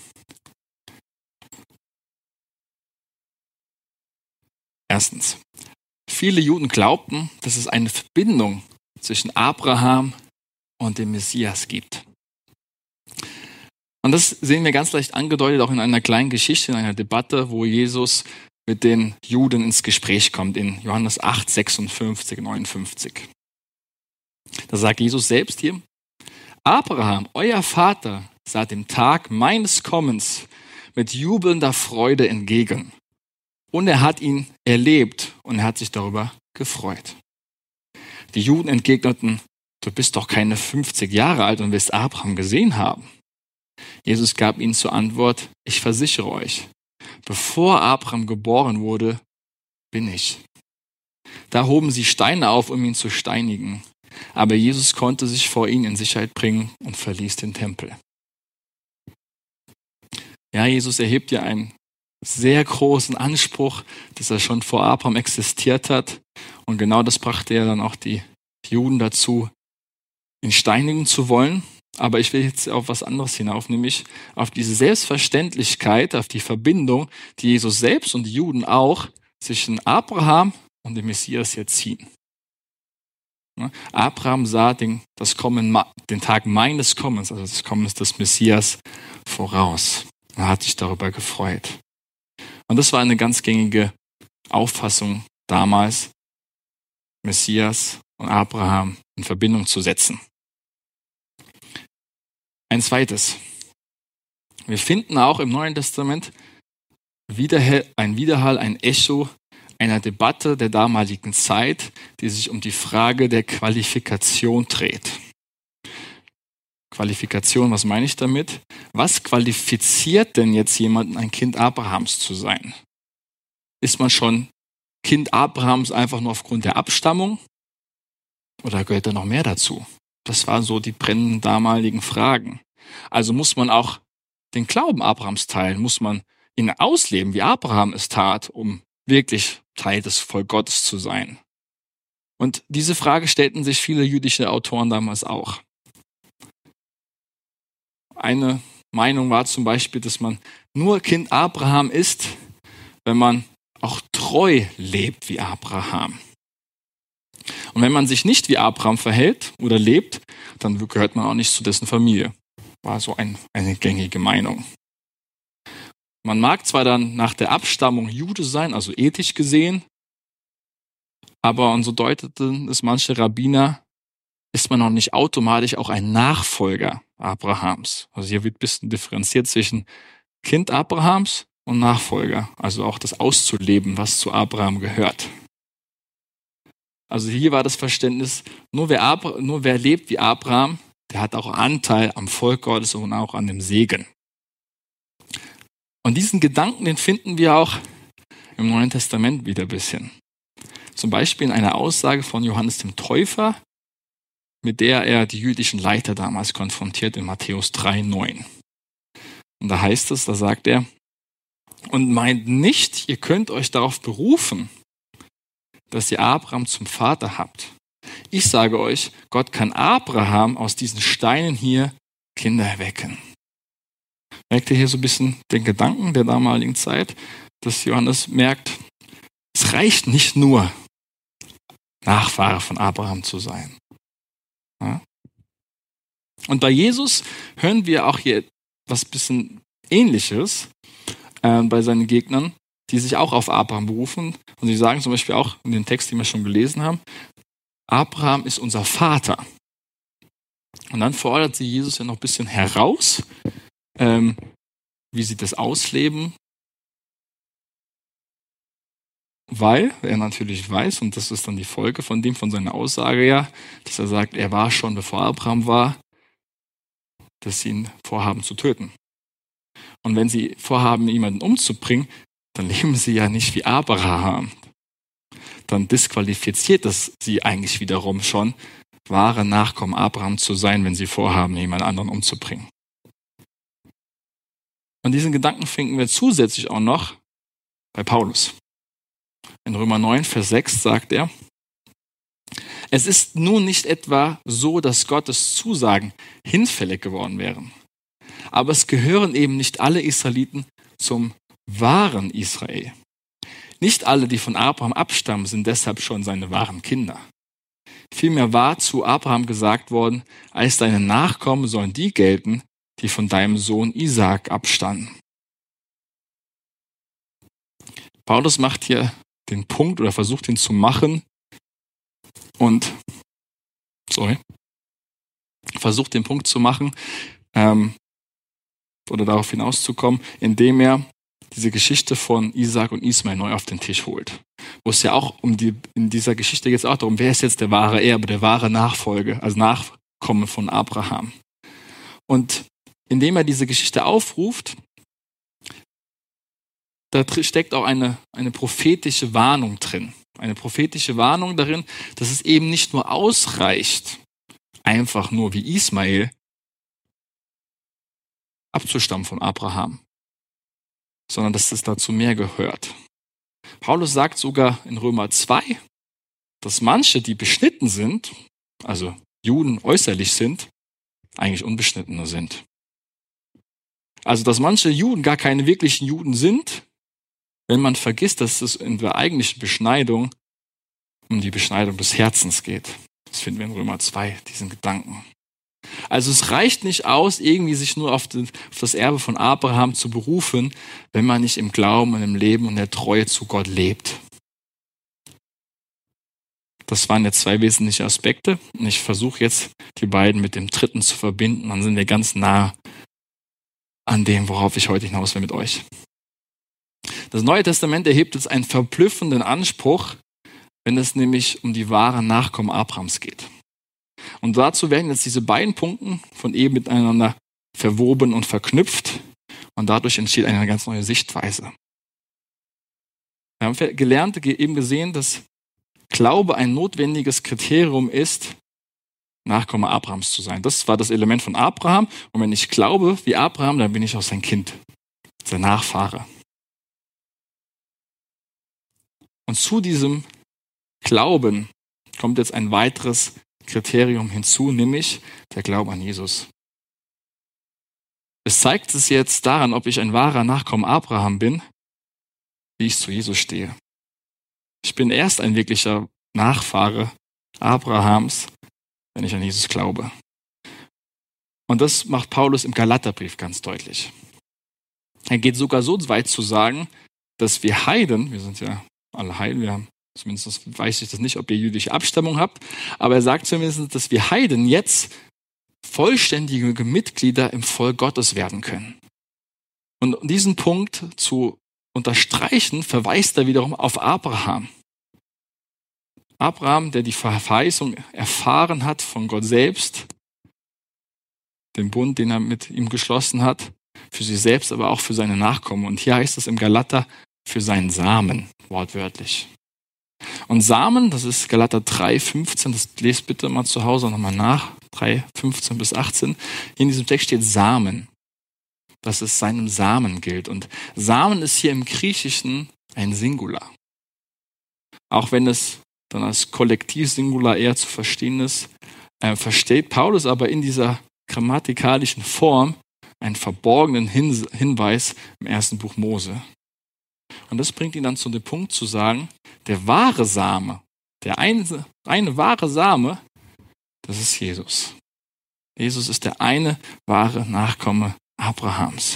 Erstens. Viele Juden glaubten, dass es eine Verbindung zwischen Abraham und dem Messias gibt. Und das sehen wir ganz leicht angedeutet auch in einer kleinen Geschichte, in einer Debatte, wo Jesus mit den Juden ins Gespräch kommt, in Johannes acht, sechsundfünfzig, neunundfünfzig. Da sagt Jesus selbst hier: Abraham, euer Vater, sah dem Tag meines Kommens mit jubelnder Freude entgegen. Und er hat ihn erlebt und er hat sich darüber gefreut. Die Juden entgegneten: Du bist doch keine fünfzig Jahre alt und wirst Abraham gesehen haben. Jesus gab ihnen zur Antwort: Ich versichere euch, bevor Abraham geboren wurde, bin ich. Da hoben sie Steine auf, um ihn zu steinigen. Aber Jesus konnte sich vor ihnen in Sicherheit bringen und verließ den Tempel. Ja, Jesus erhebt ja einen sehr großen Anspruch, dass er schon vor Abraham existiert hat. Und genau das brachte er dann auch die Juden dazu, ihn steinigen zu wollen. Aber ich will jetzt auf was anderes hinauf, nämlich auf diese Selbstverständlichkeit, auf die Verbindung, die Jesus selbst und die Juden auch zwischen Abraham und dem Messias jetzt ziehen. Abraham sah den, das Kommen, den Tag meines Kommens, also des Kommens des Messias, voraus. Er hat sich darüber gefreut. Und das war eine ganz gängige Auffassung damals, Messias und Abraham in Verbindung zu setzen. Ein zweites. Wir finden auch im Neuen Testament ein Widerhall, ein Echo einer Debatte der damaligen Zeit, die sich um die Frage der Qualifikation dreht. Qualifikation, was meine ich damit? Was qualifiziert denn jetzt jemanden, ein Kind Abrahams zu sein? Ist man schon Kind Abrahams einfach nur aufgrund der Abstammung? Oder gehört da noch mehr dazu? Das waren so die brennenden damaligen Fragen. Also muss man auch den Glauben Abrahams teilen? Muss man ihn ausleben, wie Abraham es tat, um wirklich Teil des Volk Gottes zu sein? Und diese Frage stellten sich viele jüdische Autoren damals auch. Eine Meinung war zum Beispiel, dass man nur Kind Abraham ist, wenn man auch treu lebt wie Abraham. Und wenn man sich nicht wie Abraham verhält oder lebt, dann gehört man auch nicht zu dessen Familie. War so ein, eine gängige Meinung. Man mag zwar dann nach der Abstammung Jude sein, also ethisch gesehen, aber, und so deuteten es manche Rabbiner, ist man noch nicht automatisch auch ein Nachfolger Abrahams. Also hier wird ein bisschen differenziert zwischen Kind Abrahams und Nachfolger, also auch das auszuleben, was zu Abraham gehört. Also hier war das Verständnis, nur wer, Abra- nur wer lebt wie Abraham, der hat auch Anteil am Volk Gottes und auch an dem Segen. Und diesen Gedanken, den finden wir auch im Neuen Testament wieder ein bisschen. Zum Beispiel in einer Aussage von Johannes dem Täufer, mit der er die jüdischen Leiter damals konfrontiert in Matthäus drei neun. Und da heißt es, da sagt er, und meint nicht, ihr könnt euch darauf berufen, dass ihr Abraham zum Vater habt. Ich sage euch, Gott kann Abraham aus diesen Steinen hier Kinder erwecken. Merkt ihr hier so ein bisschen den Gedanken der damaligen Zeit, dass Johannes merkt, es reicht nicht nur, Nachfahre von Abraham zu sein. Ja? Und bei Jesus hören wir auch hier was bisschen Ähnliches äh, bei seinen Gegnern, die sich auch auf Abraham berufen. Und sie sagen zum Beispiel auch in den Text, den wir schon gelesen haben, Abraham ist unser Vater. Und dann fordert sie Jesus ja noch ein bisschen heraus, ähm, wie sie das ausleben, weil er natürlich weiß, und das ist dann die Folge von dem, von seiner Aussage ja, dass er sagt, er war schon, bevor Abraham war, dass sie ihn vorhaben zu töten. Und wenn sie vorhaben, jemanden umzubringen, dann leben sie ja nicht wie Abraham. Dann disqualifiziert das sie eigentlich wiederum schon, wahre Nachkommen Abraham zu sein, wenn sie vorhaben, jemand anderen umzubringen. Und diesen Gedanken finden wir zusätzlich auch noch bei Paulus. In Römer neun, Vers sechs sagt er, es ist nun nicht etwa so, dass Gottes Zusagen hinfällig geworden wären. Aber es gehören eben nicht alle Israeliten zum wahren Israel. Nicht alle, die von Abraham abstammen, sind deshalb schon seine wahren Kinder. Vielmehr war zu Abraham gesagt worden, als deine Nachkommen sollen die gelten, die von deinem Sohn Isaak abstammen. Paulus macht hier den Punkt oder versucht ihn zu machen und sorry, versucht den Punkt zu machen ähm, oder darauf hinauszukommen, indem er diese Geschichte von Isaak und Ismael neu auf den Tisch holt. Wo es ja auch um die, in dieser Geschichte geht es auch darum, wer ist jetzt der wahre Erbe, der wahre Nachfolger, also Nachkomme von Abraham. Und indem er diese Geschichte aufruft, da steckt auch eine, eine prophetische Warnung drin. Eine prophetische Warnung darin, dass es eben nicht nur ausreicht, einfach nur wie Ismael abzustammen von Abraham, sondern dass es dazu mehr gehört. Paulus sagt sogar in Römer zwei, dass manche, die beschnitten sind, also Juden äußerlich sind, eigentlich Unbeschnittene sind. Also, dass manche Juden gar keine wirklichen Juden sind, wenn man vergisst, dass es in der eigentlichen Beschneidung um die Beschneidung des Herzens geht. Das finden wir in Römer zwei, diesen Gedanken. Also es reicht nicht aus, irgendwie sich nur auf das Erbe von Abraham zu berufen, wenn man nicht im Glauben und im Leben und der Treue zu Gott lebt. Das waren jetzt zwei wesentliche Aspekte und ich versuche jetzt, die beiden mit dem dritten zu verbinden. Dann sind wir ganz nah an dem, worauf ich heute hinaus will mit euch. Das Neue Testament erhebt jetzt einen verblüffenden Anspruch, wenn es nämlich um die wahren Nachkommen Abrahams geht. Und dazu werden jetzt diese beiden Punkte von eben miteinander verwoben und verknüpft und dadurch entsteht eine ganz neue Sichtweise. Wir haben gelernt, eben gesehen, dass Glaube ein notwendiges Kriterium ist, Nachkomme Abrahams zu sein. Das war das Element von Abraham. Und wenn ich glaube wie Abraham, dann bin ich auch sein Kind, sein Nachfahre. Und zu diesem Glauben kommt jetzt ein weiteres Kriterium hinzu, nämlich der Glaube an Jesus. Es zeigt es jetzt daran, ob ich ein wahrer Nachkomme Abraham bin, wie ich zu Jesus stehe. Ich bin erst ein wirklicher Nachfahre, Abrahams, wenn ich an Jesus glaube. Und das macht Paulus im Galaterbrief ganz deutlich. Er geht sogar so weit zu sagen, dass wir Heiden, wir sind ja alle Heiden, wir haben, zumindest weiß ich das nicht, ob ihr jüdische Abstammung habt, aber er sagt zumindest, dass wir Heiden jetzt vollständige Mitglieder im Volk Gottes werden können. Und um diesen Punkt zu unterstreichen, verweist er wiederum auf Abraham. Abraham, der die Verheißung erfahren hat von Gott selbst, den Bund, den er mit ihm geschlossen hat, für sich selbst, aber auch für seine Nachkommen. Und hier heißt es im Galater, für seinen Samen, wortwörtlich. Und Samen, das ist Galater drei, fünfzehn, das lest bitte mal zu Hause nochmal nach, drei, fünfzehn bis achtzehn. Hier in diesem Text steht Samen, dass es seinem Samen gilt. Und Samen ist hier im Griechischen ein Singular. Auch wenn es dann als Kollektiv-Singular eher zu verstehen ist, äh, versteht Paulus aber in dieser grammatikalischen Form einen verborgenen Hin- Hinweis im ersten Buch Mose. Und das bringt ihn dann zu dem Punkt zu sagen, der wahre Same, der eine, eine wahre Same, das ist Jesus. Jesus ist der eine wahre Nachkomme Abrahams.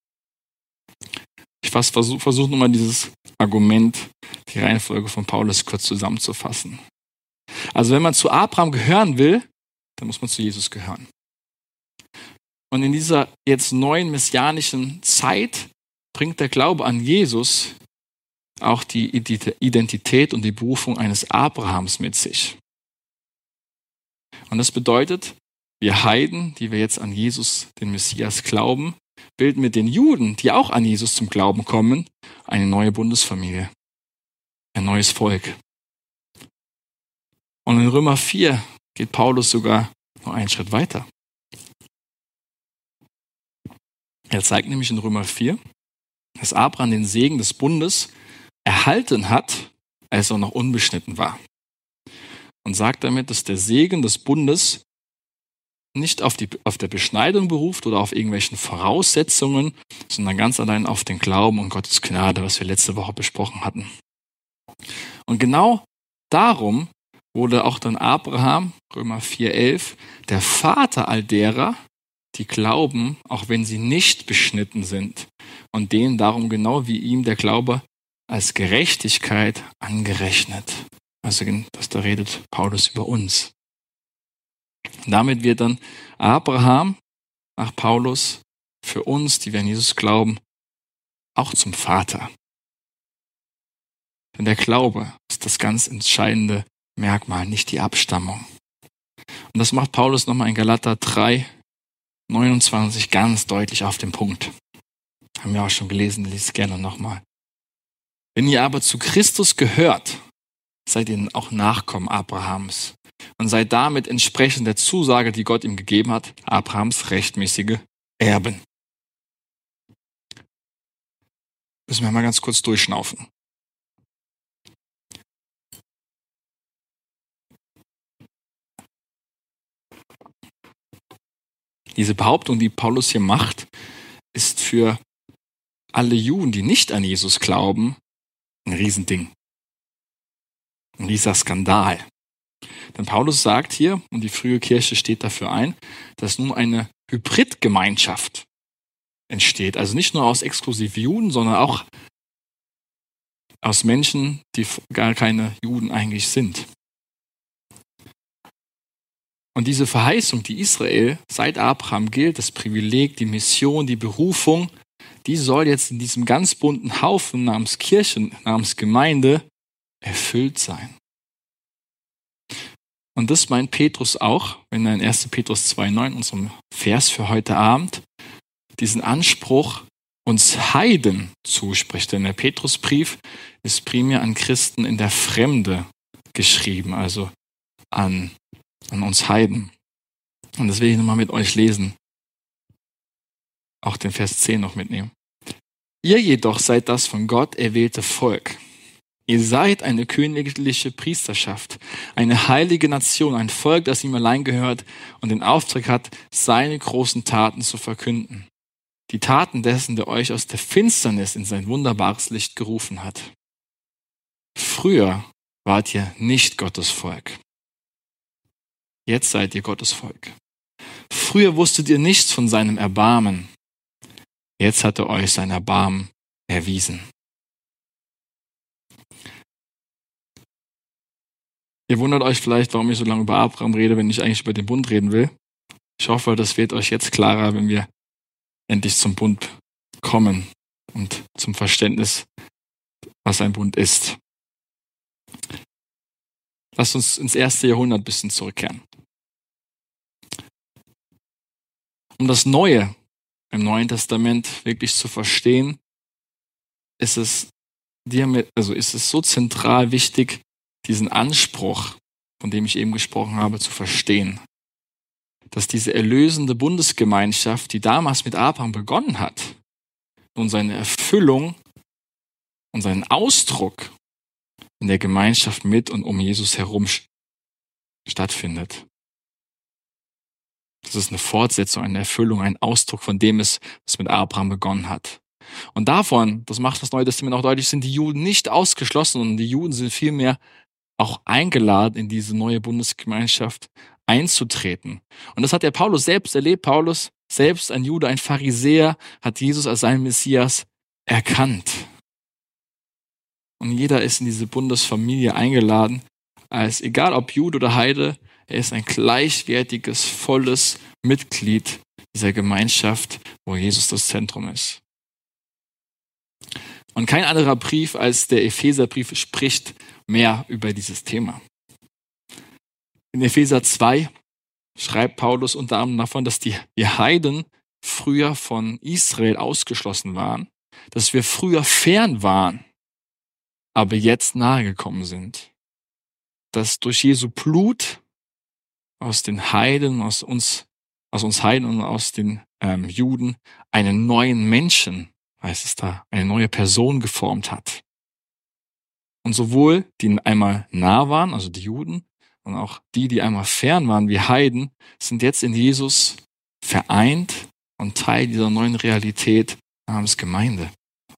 Ich versuche versuch nochmal dieses Argument, die Reihenfolge von Paulus kurz zusammenzufassen. Also wenn man zu Abraham gehören will, dann muss man zu Jesus gehören. Und in dieser jetzt neuen messianischen Zeit bringt der Glaube an Jesus auch die Identität und die Berufung eines Abrahams mit sich. Und das bedeutet, wir Heiden, die wir jetzt an Jesus, den Messias, glauben, bilden mit den Juden, die auch an Jesus zum Glauben kommen, eine neue Bundesfamilie, ein neues Volk. Und in Römer vier geht Paulus sogar noch einen Schritt weiter. Er zeigt nämlich in Römer vier, dass Abraham den Segen des Bundes erhalten hat, als er noch unbeschnitten war. Und sagt damit, dass der Segen des Bundes nicht auf, die, auf der Beschneidung beruft oder auf irgendwelchen Voraussetzungen, sondern ganz allein auf den Glauben und Gottes Gnade, was wir letzte Woche besprochen hatten. Und genau darum wurde auch dann Abraham, Römer vier elf, der Vater all derer, die glauben, auch wenn sie nicht beschnitten sind, und denen darum genau wie ihm der Glaube als Gerechtigkeit angerechnet. Also das, da redet Paulus über uns. Und damit wird dann Abraham nach Paulus für uns, die wir an Jesus glauben, auch zum Vater. Denn der Glaube ist das ganz entscheidende Merkmal, nicht die Abstammung. Und das macht Paulus nochmal in Galater drei, neunundzwanzig ganz deutlich auf den Punkt. Haben wir auch schon gelesen, lest es gerne nochmal. Wenn ihr aber zu Christus gehört, seid ihr auch Nachkommen Abrahams und seid damit entsprechend der Zusage, die Gott ihm gegeben hat, Abrahams rechtmäßige Erben. Müssen wir mal ganz kurz durchschnaufen. Diese Behauptung, die Paulus hier macht, ist für alle Juden, die nicht an Jesus glauben, ein Riesending. Ein rieser Skandal. Denn Paulus sagt hier, und die frühe Kirche steht dafür ein, dass nun eine Hybridgemeinschaft entsteht. Also nicht nur aus exklusiv Juden, sondern auch aus Menschen, die gar keine Juden eigentlich sind. Und diese Verheißung, die Israel seit Abraham gilt, das Privileg, die Mission, die Berufung, die soll jetzt in diesem ganz bunten Haufen namens Kirchen, namens Gemeinde erfüllt sein. Und das meint Petrus auch, wenn er in erster Petrus zwei neun, unserem Vers für heute Abend, diesen Anspruch uns Heiden zuspricht. Denn der Petrusbrief ist primär an Christen in der Fremde geschrieben, also an an uns Heiden. Und das will ich nochmal mit euch lesen. Auch den Vers zehn noch mitnehmen. Ihr jedoch seid das von Gott erwählte Volk. Ihr seid eine königliche Priesterschaft, eine heilige Nation, ein Volk, das ihm allein gehört und den Auftrag hat, seine großen Taten zu verkünden. Die Taten dessen, der euch aus der Finsternis in sein wunderbares Licht gerufen hat. Früher wart ihr nicht Gottes Volk. Jetzt seid ihr Gottes Volk. Früher wusstet ihr nichts von seinem Erbarmen. Jetzt hat er euch sein Erbarmen erwiesen. Ihr wundert euch vielleicht, warum ich so lange über Abraham rede, wenn ich eigentlich über den Bund reden will. Ich hoffe, das wird euch jetzt klarer, wenn wir endlich zum Bund kommen und zum Verständnis, was ein Bund ist. Lasst uns ins erste Jahrhundert ein bisschen zurückkehren. Um das Neue im Neuen Testament wirklich zu verstehen, ist es, also ist es so zentral wichtig, diesen Anspruch, von dem ich eben gesprochen habe, zu verstehen. Dass diese erlösende Bundesgemeinschaft, die damals mit Abraham begonnen hat, und seine Erfüllung und seinen Ausdruck in der Gemeinschaft mit und um Jesus herum stattfindet. Das ist eine Fortsetzung, eine Erfüllung, ein Ausdruck von dem ist, was mit Abraham begonnen hat. Und davon, das macht das Neue Testament auch deutlich, sind die Juden nicht ausgeschlossen und die Juden sind vielmehr auch eingeladen, in diese neue Bundesgemeinschaft einzutreten. Und das hat der Paulus selbst erlebt. Paulus, selbst ein Jude, ein Pharisäer, hat Jesus als seinen Messias erkannt. Und jeder ist in diese Bundesfamilie eingeladen, als egal ob Jude oder Heide, er ist ein gleichwertiges, volles Mitglied dieser Gemeinschaft, wo Jesus das Zentrum ist. Und kein anderer Brief als der Epheserbrief spricht mehr über dieses Thema. In Epheser zwei schreibt Paulus unter anderem davon, dass die, die Heiden früher von Israel ausgeschlossen waren, dass wir früher fern waren, aber jetzt nahegekommen sind. Dass durch Jesu Blut aus den Heiden, aus uns, aus uns Heiden und aus den ähm, Juden einen neuen Menschen, heißt es da, eine neue Person geformt hat. Und sowohl die einmal nah waren, also die Juden, und auch die, die einmal fern waren, wie Heiden, sind jetzt in Jesus vereint und Teil dieser neuen Realität namens Gemeinde.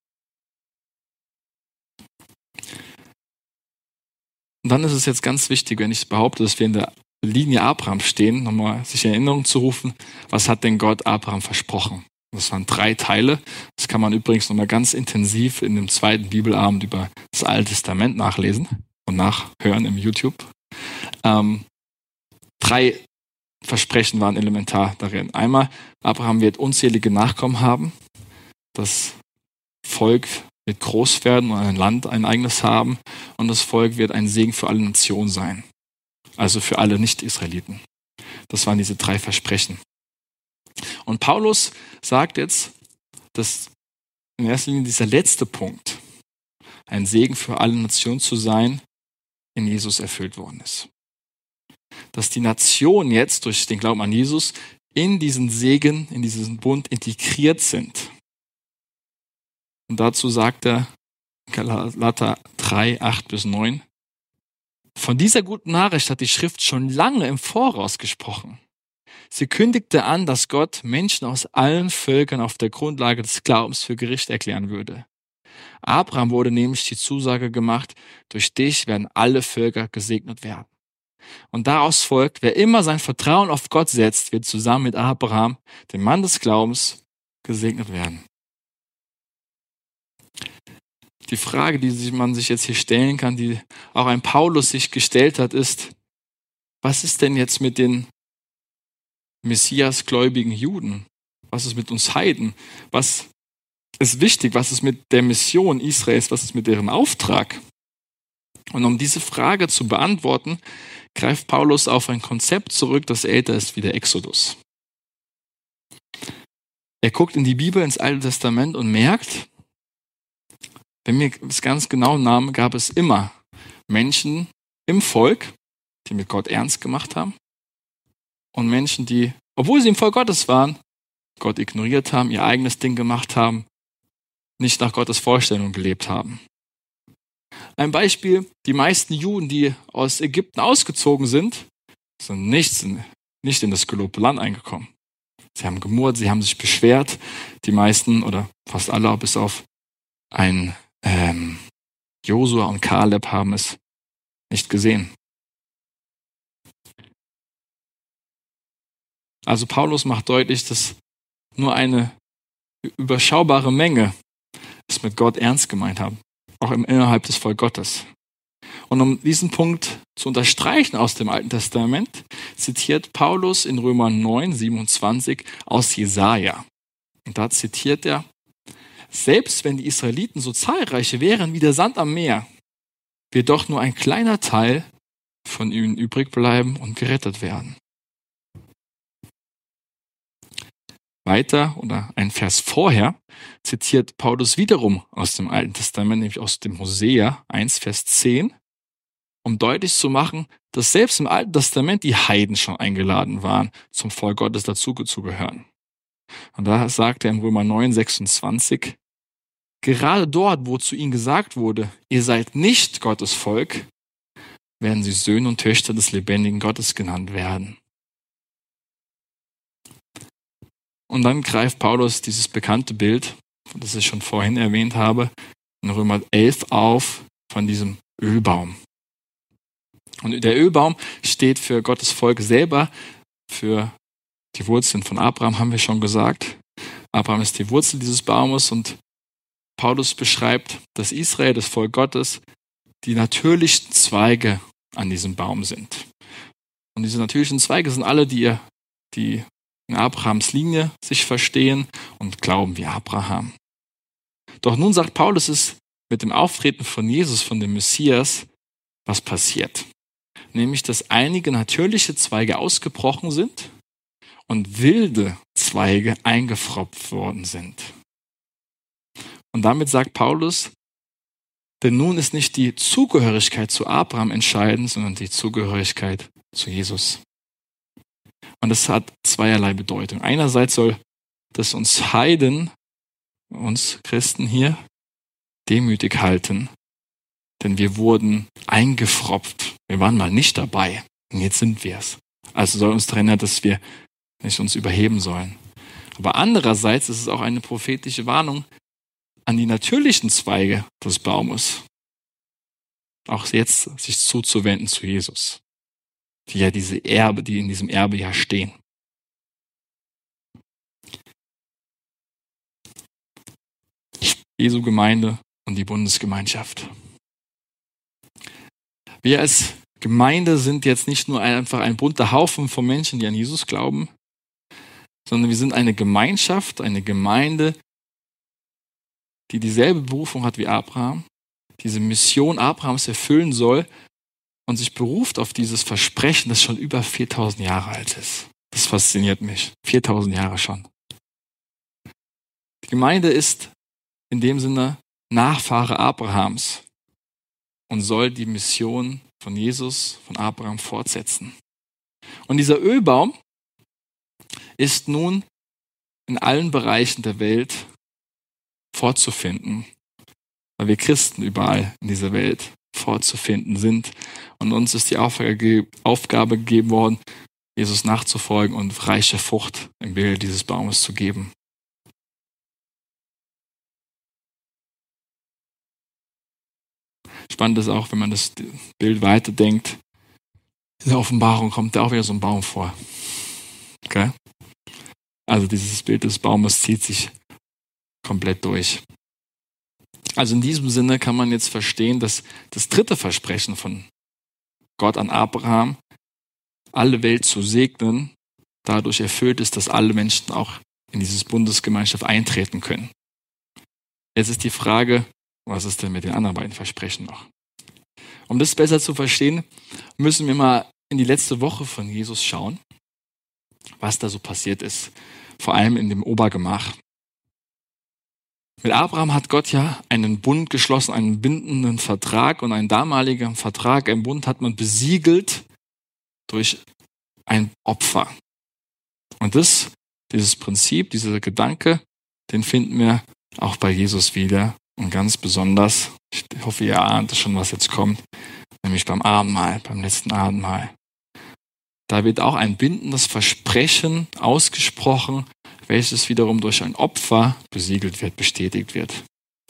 Und dann ist es jetzt ganz wichtig, wenn ich behaupte, dass wir in der Linie Abraham stehen, nochmal sich in Erinnerung zu rufen, was hat denn Gott Abraham versprochen? Das waren drei Teile. Das kann man übrigens nochmal ganz intensiv in dem zweiten Bibelabend über das Alte Testament nachlesen und nachhören im YouTube. Ähm, drei Versprechen waren elementar darin. Einmal, Abraham wird unzählige Nachkommen haben, das Volk wird groß werden und ein Land ein eigenes haben und das Volk wird ein Segen für alle Nationen sein. Also für alle Nicht-Israeliten. Das waren diese drei Versprechen. Und Paulus sagt jetzt, dass in erster Linie dieser letzte Punkt, ein Segen für alle Nationen zu sein, in Jesus erfüllt worden ist. Dass die Nationen jetzt durch den Glauben an Jesus in diesen Segen, in diesen Bund integriert sind. Und dazu sagt er, Galater drei, acht bis neun, von dieser guten Nachricht hat die Schrift schon lange im Voraus gesprochen. Sie kündigte an, dass Gott Menschen aus allen Völkern auf der Grundlage des Glaubens für Gericht erklären würde. Abraham wurde nämlich die Zusage gemacht, durch dich werden alle Völker gesegnet werden. Und daraus folgt, wer immer sein Vertrauen auf Gott setzt, wird zusammen mit Abraham, dem Mann des Glaubens, gesegnet werden. Die Frage, die man sich jetzt hier stellen kann, die auch ein Paulus sich gestellt hat, ist, was ist denn jetzt mit den Messias-gläubigen Juden? Was ist mit uns Heiden? Was ist wichtig? Was ist mit der Mission Israels? Was ist mit deren Auftrag? Und um diese Frage zu beantworten, greift Paulus auf ein Konzept zurück, das älter ist wie der Exodus. Er guckt in die Bibel, ins Alte Testament und merkt, wenn wir es ganz genau nahmen, gab es immer Menschen im Volk, die mit Gott ernst gemacht haben und Menschen, die, obwohl sie im Volk Gottes waren, Gott ignoriert haben, ihr eigenes Ding gemacht haben, nicht nach Gottes Vorstellung gelebt haben. Ein Beispiel, die meisten Juden, die aus Ägypten ausgezogen sind, sind nicht, nicht in das gelobte Land eingekommen. Sie haben gemurrt, sie haben sich beschwert. Die meisten oder fast alle, bis auf ein ähm, Josua und Kaleb, haben es nicht gesehen. Also Paulus macht deutlich, dass nur eine überschaubare Menge es mit Gott ernst gemeint haben, auch innerhalb des Volk Gottes. Und um diesen Punkt zu unterstreichen aus dem Alten Testament, zitiert Paulus in Römer neun, siebenundzwanzig aus Jesaja. Und da zitiert er: Selbst wenn die Israeliten so zahlreich wären wie der Sand am Meer, wird doch nur ein kleiner Teil von ihnen übrig bleiben und gerettet werden. Weiter, oder ein Vers vorher, zitiert Paulus wiederum aus dem Alten Testament, nämlich aus dem Hosea eins, Vers zehn, um deutlich zu machen, dass selbst im Alten Testament die Heiden schon eingeladen waren, zum Volk Gottes dazuzugehören. Und da sagt er in Römer neun, sechsundzwanzig, gerade dort, wo zu ihnen gesagt wurde, ihr seid nicht Gottes Volk, werden sie Söhne und Töchter des lebendigen Gottes genannt werden. Und dann greift Paulus dieses bekannte Bild, das ich schon vorhin erwähnt habe, in Römer elf auf, von diesem Ölbaum. Und der Ölbaum steht für Gottes Volk selber, für die Wurzeln von Abraham, haben wir schon gesagt. Abraham ist die Wurzel dieses Baumes und Paulus beschreibt, dass Israel, das Volk Gottes, die natürlichen Zweige an diesem Baum sind. Und diese natürlichen Zweige sind alle, die, die in Abrahams Linie sich verstehen und glauben wie Abraham. Doch nun sagt Paulus, es mit dem Auftreten von Jesus, von dem Messias, was passiert. Nämlich, dass einige natürliche Zweige ausgebrochen sind und wilde Zweige eingepfropft worden sind. Und damit sagt Paulus, denn nun ist nicht die Zugehörigkeit zu Abraham entscheidend, sondern die Zugehörigkeit zu Jesus. Und das hat zweierlei Bedeutung. Einerseits soll das uns Heiden, uns Christen hier, demütig halten, denn wir wurden eingepfropft. Wir waren mal nicht dabei und jetzt sind wir es. Also soll uns daran erinnern, dass wir nicht uns überheben sollen. Aber andererseits ist es auch eine prophetische Warnung an die natürlichen Zweige des Baumes, auch jetzt sich zuzuwenden zu Jesus, die ja diese Erbe, die in diesem Erbe ja stehen. Jesu Gemeinde und die Bundesgemeinschaft. Wir als Gemeinde sind jetzt nicht nur einfach ein bunter Haufen von Menschen, die an Jesus glauben, sondern wir sind eine Gemeinschaft, eine Gemeinde, die dieselbe Berufung hat wie Abraham, diese Mission Abrahams erfüllen soll und sich beruft auf dieses Versprechen, das schon über viertausend Jahre alt ist. Das fasziniert mich. viertausend Jahre schon. Die Gemeinde ist in dem Sinne Nachfahre Abrahams und soll die Mission von Jesus, von Abraham fortsetzen. Und dieser Ölbaum ist nun in allen Bereichen der Welt vorzufinden, weil wir Christen überall in dieser Welt vorzufinden sind. Und uns ist die Aufgabe, Aufgabe gegeben worden, Jesus nachzufolgen und reiche Frucht im Bild dieses Baumes zu geben. Spannend ist auch, wenn man das Bild weiterdenkt, in der Offenbarung kommt da auch wieder so ein Baum vor. Okay? Also dieses Bild des Baumes zieht sich komplett durch. Also in diesem Sinne kann man jetzt verstehen, dass das dritte Versprechen von Gott an Abraham, alle Welt zu segnen, dadurch erfüllt ist, dass alle Menschen auch in dieses Bundesgemeinschaft eintreten können. Jetzt ist die Frage, was ist denn mit den anderen beiden Versprechen noch? Um das besser zu verstehen, müssen wir mal in die letzte Woche von Jesus schauen, was da so passiert ist, vor allem in dem Obergemach. Mit Abraham hat Gott ja einen Bund geschlossen, einen bindenden Vertrag, und ein damaliger Vertrag, ein Bund hat man besiegelt durch ein Opfer. Und das, dieses Prinzip, dieser Gedanke, den finden wir auch bei Jesus wieder. Und ganz besonders, ich hoffe, ihr ahnt schon, was jetzt kommt, nämlich beim Abendmahl, beim letzten Abendmahl. Da wird auch ein bindendes Versprechen ausgesprochen, welches wiederum durch ein Opfer besiegelt wird, bestätigt wird.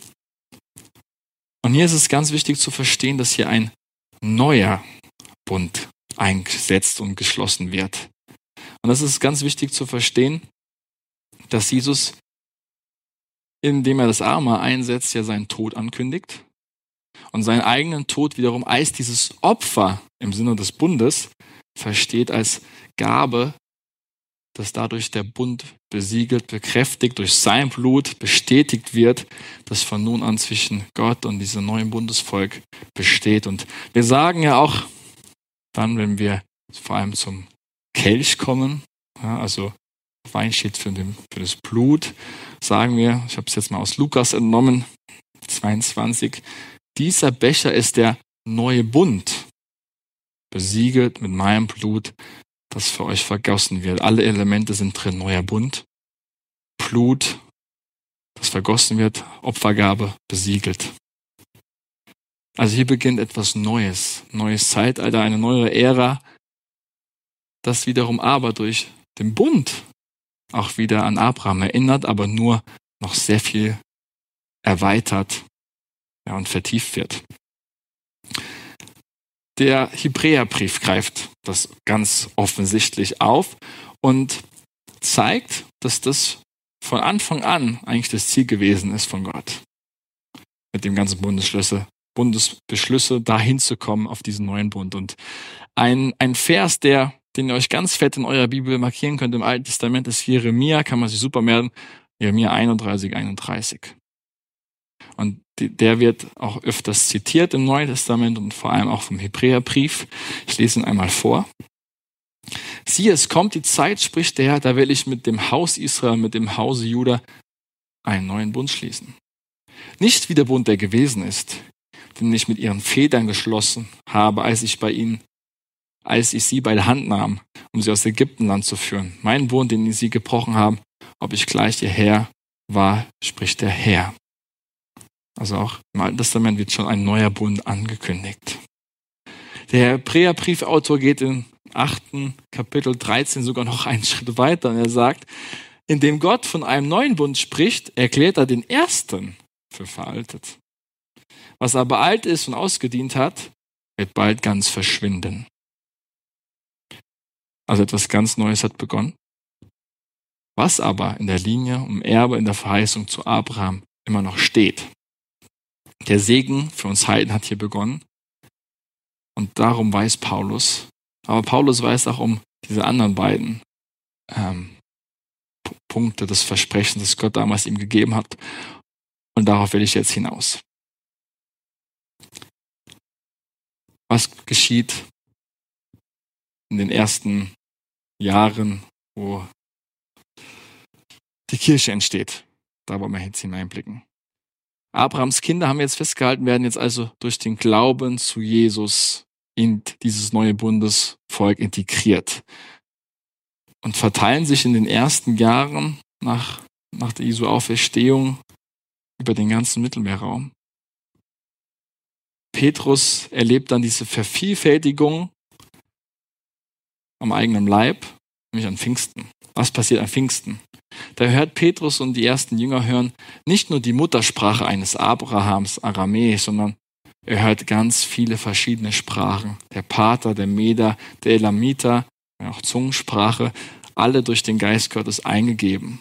Und hier ist es ganz wichtig zu verstehen, dass hier ein neuer Bund eingesetzt und geschlossen wird. Und das ist ganz wichtig zu verstehen, dass Jesus, indem er das Abendmahl einsetzt, ja seinen Tod ankündigt und seinen eigenen Tod wiederum als dieses Opfer im Sinne des Bundes versteht als Gabe, dass dadurch der Bund besiegelt, bekräftigt, durch sein Blut bestätigt wird, das von nun an zwischen Gott und diesem neuen Bundesvolk besteht. Und wir sagen ja auch dann, wenn wir vor allem zum Kelch kommen, ja, also Wein steht für, den, für das Blut, sagen wir, ich habe es jetzt mal aus Lukas entnommen, zweiundzwanzig, dieser Becher ist der neue Bund, besiegelt mit meinem Blut, das für euch vergossen wird. Alle Elemente sind drin, neuer Bund, Blut, das vergossen wird, Opfergabe, besiegelt. Also hier beginnt etwas Neues, neues Zeitalter, eine neue Ära, das wiederum aber durch den Bund auch wieder an Abraham erinnert, aber nur noch sehr viel erweitert, ja, und vertieft wird. Der Hebräerbrief greift das ganz offensichtlich auf und zeigt, dass das von Anfang an eigentlich das Ziel gewesen ist von Gott. Mit dem ganzen Bundesschlüsse, Bundesbeschlüsse dahin zu kommen auf diesen neuen Bund. Und ein, ein Vers, der, den ihr euch ganz fett in eurer Bibel markieren könnt im Alten Testament, ist Jeremia, kann man sich super merken, Jeremia einunddreißig, einunddreißig. Und der wird auch öfters zitiert im Neuen Testament und vor allem auch vom Hebräerbrief. Ich lese ihn einmal vor. Siehe, es kommt die Zeit, spricht der Herr, da will ich mit dem Haus Israel, mit dem Hause Juda einen neuen Bund schließen. Nicht wie der Bund, der gewesen ist, den ich mit ihren Vätern geschlossen habe, als ich bei ihnen, als ich sie bei der Hand nahm, um sie aus Ägyptenland zu führen. Mein Bund, den sie gebrochen haben, ob ich gleich ihr Herr war, spricht der Herr. Also auch im Alten Testament wird schon ein neuer Bund angekündigt. Der Hebräerbriefautor geht im achten Kapitel dreizehn sogar noch einen Schritt weiter und er sagt, indem Gott von einem neuen Bund spricht, erklärt er den ersten für veraltet. Was aber alt ist und ausgedient hat, wird bald ganz verschwinden. Also etwas ganz Neues hat begonnen. Was aber in der Linie um Erbe in der Verheißung zu Abraham immer noch steht. Der Segen für uns Heiden hat hier begonnen. Und darum weiß Paulus. Aber Paulus weiß auch um diese anderen beiden ähm, P- Punkte des Versprechens, das Gott damals ihm gegeben hat. Und darauf will ich jetzt hinaus. Was geschieht in den ersten Jahren, wo die Kirche entsteht? Da wollen wir jetzt hineinblicken. Abrahams Kinder, haben wir jetzt festgehalten, werden jetzt also durch den Glauben zu Jesus in dieses neue Bundesvolk integriert und verteilen sich in den ersten Jahren nach, nach der Jesu Auferstehung über den ganzen Mittelmeerraum. Petrus erlebt dann diese Vervielfältigung am eigenen Leib, nämlich an Pfingsten. Was passiert an Pfingsten? Da hört Petrus und die ersten Jünger hören nicht nur die Muttersprache eines Abrahams, Aramäisch, sondern er hört ganz viele verschiedene Sprachen. Der Pater, der Meder, der Elamiter, auch Zungensprache, alle durch den Geist Gottes eingegeben.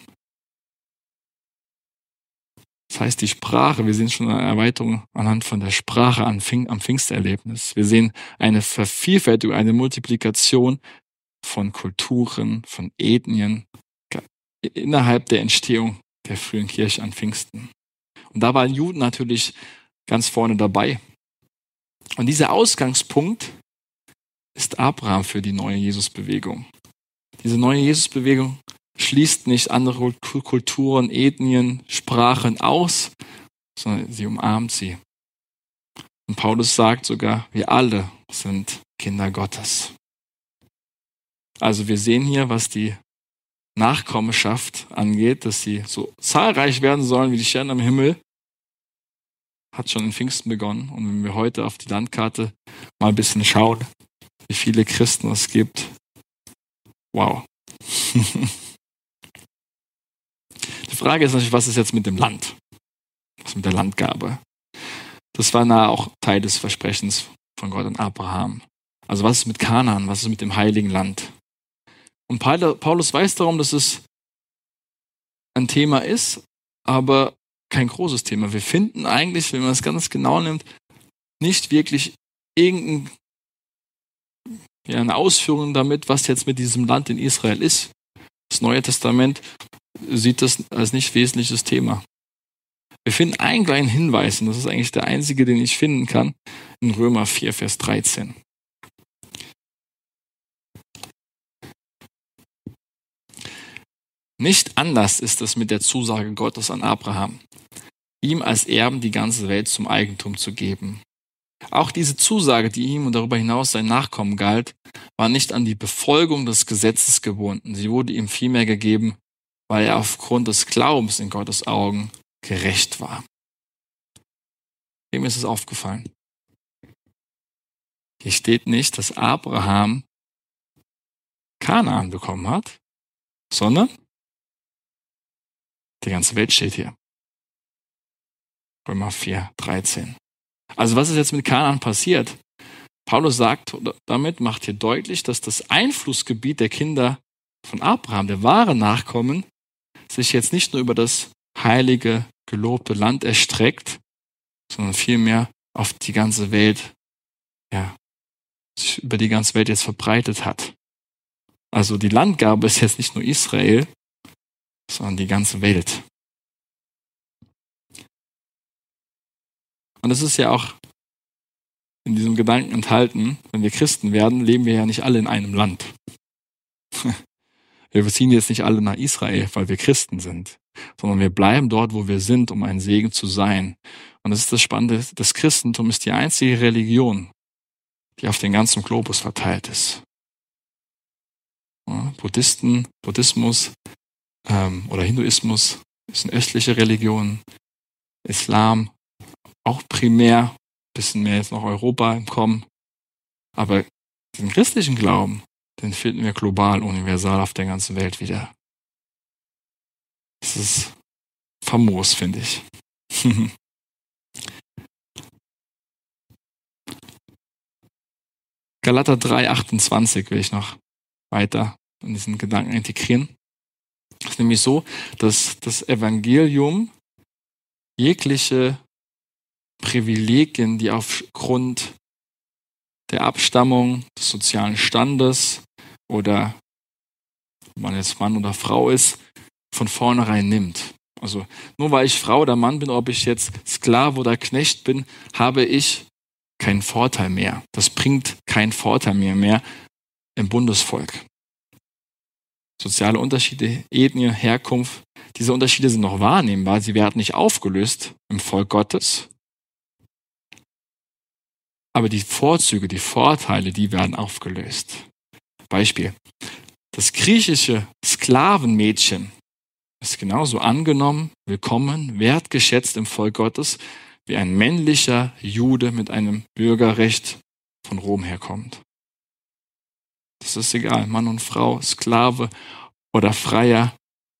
Das heißt, die Sprache, wir sehen schon eine Erweiterung anhand von der Sprache am Pfingsterlebnis. Wir sehen eine Vervielfältigung, eine Multiplikation von Kulturen, von Ethnien, innerhalb der Entstehung der frühen Kirche an Pfingsten. Und da waren Juden natürlich ganz vorne dabei. Und dieser Ausgangspunkt ist Abraham für die neue Jesusbewegung. Diese neue Jesusbewegung schließt nicht andere Kulturen, Ethnien, Sprachen aus, sondern sie umarmt sie. Und Paulus sagt sogar, wir alle sind Kinder Gottes. Also wir sehen hier, was die Nachkommenschaft angeht, dass sie so zahlreich werden sollen wie die Sterne am Himmel, hat schon in Pfingsten begonnen. Und wenn wir heute auf die Landkarte mal ein bisschen schauen, wie viele Christen es gibt, wow. Die Frage ist natürlich, was ist jetzt mit dem Land? Was mit der Landgabe? Das war nahe auch Teil des Versprechens von Gott an Abraham. Also was ist mit Kanaan? Was ist mit dem Heiligen Land? Und Paulus weiß darum, dass es ein Thema ist, aber kein großes Thema. Wir finden eigentlich, wenn man es ganz genau nimmt, nicht wirklich irgendeine ja, eine Ausführung damit, was jetzt mit diesem Land in Israel ist. Das Neue Testament sieht das als nicht wesentliches Thema. Wir finden einen kleinen Hinweis, und das ist eigentlich der einzige, den ich finden kann, in Römer vier, Vers dreizehn. Nicht anders ist es mit der Zusage Gottes an Abraham, ihm als Erben die ganze Welt zum Eigentum zu geben. Auch diese Zusage, die ihm und darüber hinaus sein Nachkommen galt, war nicht an die Befolgung des Gesetzes gebunden. Sie wurde ihm vielmehr gegeben, weil er aufgrund des Glaubens in Gottes Augen gerecht war. Wem ist es aufgefallen? Hier steht nicht, dass Abraham Kanaan bekommen hat, sondern die ganze Welt steht hier. Römer vier, dreizehn. Also was ist jetzt mit Kanaan passiert? Paulus sagt damit, macht hier deutlich, dass das Einflussgebiet der Kinder von Abraham, der wahre Nachkommen, sich jetzt nicht nur über das heilige, gelobte Land erstreckt, sondern vielmehr auf die ganze Welt, ja, sich über die ganze Welt jetzt verbreitet hat. Also die Landgabe ist jetzt nicht nur Israel, sondern die ganze Welt. Und es ist ja auch in diesem Gedanken enthalten, wenn wir Christen werden, leben wir ja nicht alle in einem Land. Wir ziehen jetzt nicht alle nach Israel, weil wir Christen sind, sondern wir bleiben dort, wo wir sind, um ein Segen zu sein. Und das ist das Spannende, das Christentum ist die einzige Religion, die auf den ganzen Globus verteilt ist. Ja, Buddhisten, Buddhismus ähm, oder Hinduismus ist eine östliche Religion, Islam auch primär, bisschen mehr jetzt noch Europa im Kommen. Aber den christlichen Glauben, den finden wir global, universal auf der ganzen Welt wieder. Das ist famos, finde ich. Galater drei, achtundzwanzig will ich noch weiter in diesen Gedanken integrieren. Es ist nämlich so, dass das Evangelium jegliche Privilegien, die aufgrund der Abstammung, des sozialen Standes oder ob man jetzt Mann oder Frau ist, von vornherein nimmt. Also nur weil ich Frau oder Mann bin, ob ich jetzt Sklave oder Knecht bin, habe ich keinen Vorteil mehr. Das bringt keinen Vorteil mehr, mehr im Bundesvolk. Soziale Unterschiede, Ethnie, Herkunft, diese Unterschiede sind noch wahrnehmbar. Sie werden nicht aufgelöst im Volk Gottes. Aber die Vorzüge, die Vorteile, die werden aufgelöst. Beispiel. Das griechische Sklavenmädchen ist genauso angenommen, willkommen, wertgeschätzt im Volk Gottes, wie ein männlicher Jude mit einem Bürgerrecht von Rom herkommt. Das ist egal, Mann und Frau, Sklave oder Freier,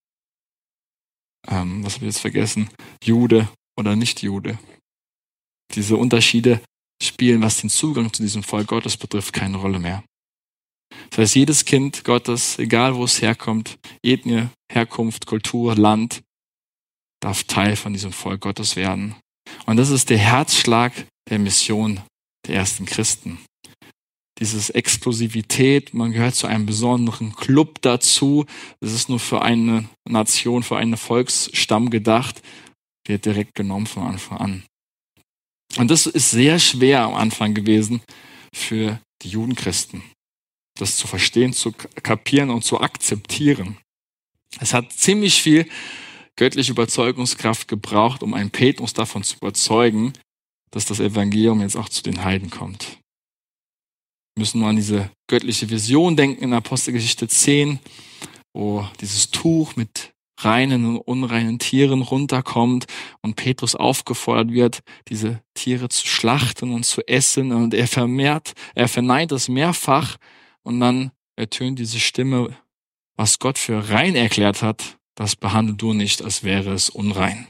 ähm, was habe ich jetzt vergessen, Jude oder Nicht-Jude. Diese Unterschiede spielen, was den Zugang zu diesem Volk Gottes betrifft, keine Rolle mehr. Das heißt, jedes Kind Gottes, egal wo es herkommt, Ethnie, Herkunft, Kultur, Land, darf Teil von diesem Volk Gottes werden. Und das ist der Herzschlag der Mission der ersten Christen. Dieses Exklusivität, man gehört zu einem besonderen Club dazu, das ist nur für eine Nation, für einen Volksstamm gedacht, wird direkt genommen von Anfang an. Und das ist sehr schwer am Anfang gewesen für die Judenchristen, das zu verstehen, zu kapieren und zu akzeptieren. Es hat ziemlich viel göttliche Überzeugungskraft gebraucht, um einen Petrus davon zu überzeugen, dass das Evangelium jetzt auch zu den Heiden kommt. Wir müssen nur an diese göttliche Vision denken in Apostelgeschichte zehn, wo dieses Tuch mit reinen und unreinen Tieren runterkommt und Petrus aufgefordert wird, diese Tiere zu schlachten und zu essen. Und er vermehrt, er verneint es mehrfach und dann ertönt diese Stimme, was Gott für rein erklärt hat, das behandle du nicht, als wäre es unrein.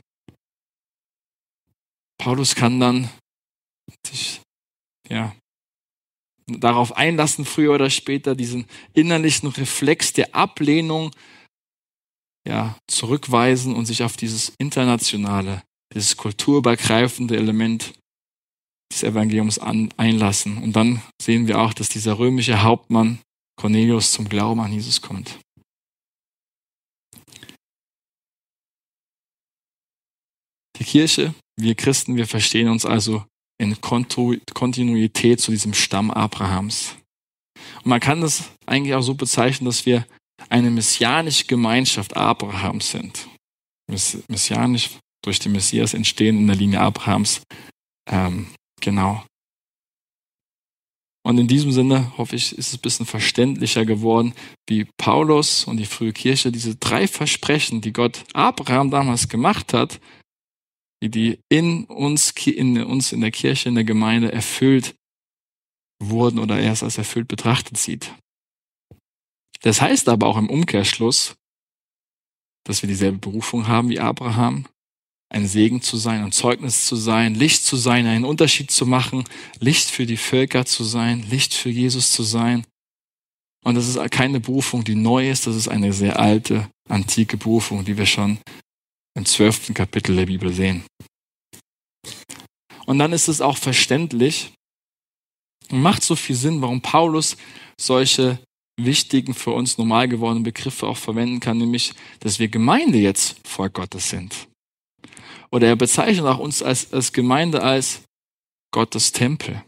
Paulus kann dann sich, ja, darauf einlassen, früher oder später diesen innerlichen Reflex der Ablehnung ja, zurückweisen und sich auf dieses internationale, dieses kulturübergreifende Element des Evangeliums an, einlassen. Und dann sehen wir auch, dass dieser römische Hauptmann Cornelius zum Glauben an Jesus kommt. Die Kirche, wir Christen, wir verstehen uns also in Kontinuität zu diesem Stamm Abrahams. Und man kann das eigentlich auch so bezeichnen, dass wir eine messianische Gemeinschaft Abrahams sind. Messianisch durch den Messias entstehen in der Linie Abrahams. Ähm, genau. Und in diesem Sinne, hoffe ich, ist es ein bisschen verständlicher geworden, wie Paulus und die frühe Kirche diese drei Versprechen, die Gott Abraham damals gemacht hat, die, die in uns, in uns in der Kirche, in der Gemeinde erfüllt wurden oder erst als erfüllt betrachtet sieht. Das heißt aber auch im Umkehrschluss, dass wir dieselbe Berufung haben wie Abraham, ein Segen zu sein, ein Zeugnis zu sein, Licht zu sein, einen Unterschied zu machen, Licht für die Völker zu sein, Licht für Jesus zu sein. Und das ist keine Berufung, die neu ist, das ist eine sehr alte, antike Berufung, die wir schon im zwölften Kapitel der Bibel sehen. Und dann ist es auch verständlich und macht so viel Sinn, warum Paulus solche wichtigen, für uns normal gewordenen Begriffe auch verwenden kann, nämlich, dass wir Gemeinde jetzt Volk Gottes sind. Oder er bezeichnet auch uns als, als Gemeinde als Gottes Tempel.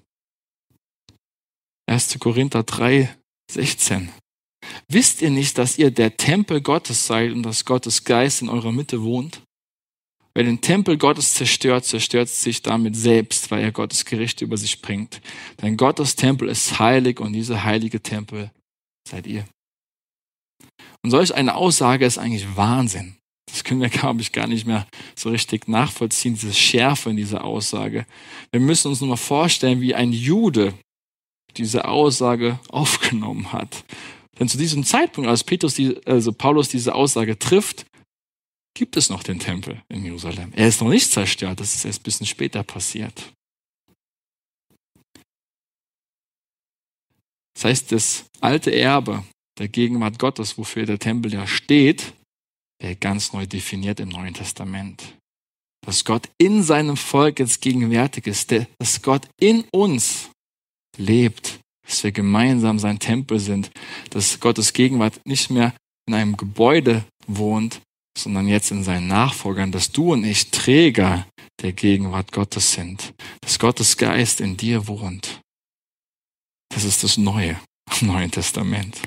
erster Korinther drei, sechzehn. Wisst ihr nicht, dass ihr der Tempel Gottes seid und dass Gottes Geist in eurer Mitte wohnt? Wer den Tempel Gottes zerstört, zerstört sich damit selbst, weil er Gottes Gericht über sich bringt. Denn Gottes Tempel ist heilig und dieser heilige Tempel seid ihr. Und solch eine Aussage ist eigentlich Wahnsinn. Das können wir, glaube ich, gar nicht mehr so richtig nachvollziehen, diese Schärfe in dieser Aussage. Wir müssen uns nur mal vorstellen, wie ein Jude diese Aussage aufgenommen hat. Denn zu diesem Zeitpunkt, als Petrus die, also Paulus diese Aussage trifft, gibt es noch den Tempel in Jerusalem. Er ist noch nicht zerstört, das ist erst ein bisschen später passiert. Das heißt, das alte Erbe der Gegenwart Gottes, wofür der Tempel ja steht, der ganz neu definiert im Neuen Testament. Dass Gott in seinem Volk jetzt gegenwärtig ist, dass Gott in uns lebt, dass wir gemeinsam sein Tempel sind, dass Gottes Gegenwart nicht mehr in einem Gebäude wohnt, sondern jetzt in seinen Nachfolgern, dass du und ich Träger der Gegenwart Gottes sind, dass Gottes Geist in dir wohnt. Das ist das Neue im Neuen Testament.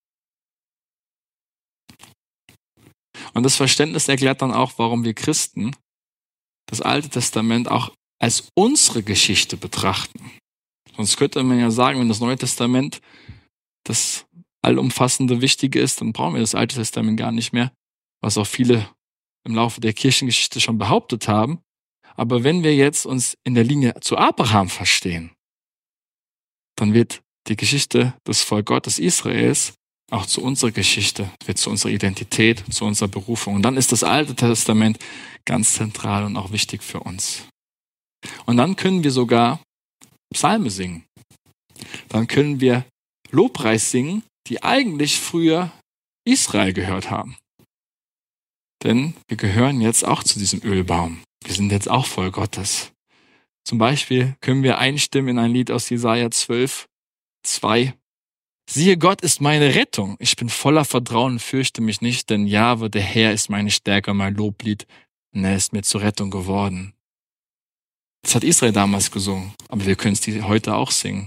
Und das Verständnis erklärt dann auch, warum wir Christen das Alte Testament auch als unsere Geschichte betrachten. Sonst könnte man ja sagen, wenn das Neue Testament das allumfassende Wichtige ist, dann brauchen wir das Alte Testament gar nicht mehr, was auch viele im Laufe der Kirchengeschichte schon behauptet haben. Aber wenn wir jetzt uns in der Linie zu Abraham verstehen, dann wird die Geschichte des Volk Gottes Israels auch zu unserer Geschichte, wird zu unserer Identität, zu unserer Berufung. Und dann ist das Alte Testament ganz zentral und auch wichtig für uns. Und dann können wir sogar Psalme singen. Dann können wir Lobpreis singen, die eigentlich früher Israel gehört haben. Denn wir gehören jetzt auch zu diesem Ölbaum. Wir sind jetzt auch Volk Gottes. Zum Beispiel können wir einstimmen in ein Lied aus Jesaja zwölf, zwei. Siehe, Gott ist meine Rettung. Ich bin voller Vertrauen und fürchte mich nicht, denn Jahwe, der Herr, ist meine Stärke, mein Loblied, und er ist mir zur Rettung geworden. Das hat Israel damals gesungen, aber wir können es heute auch singen.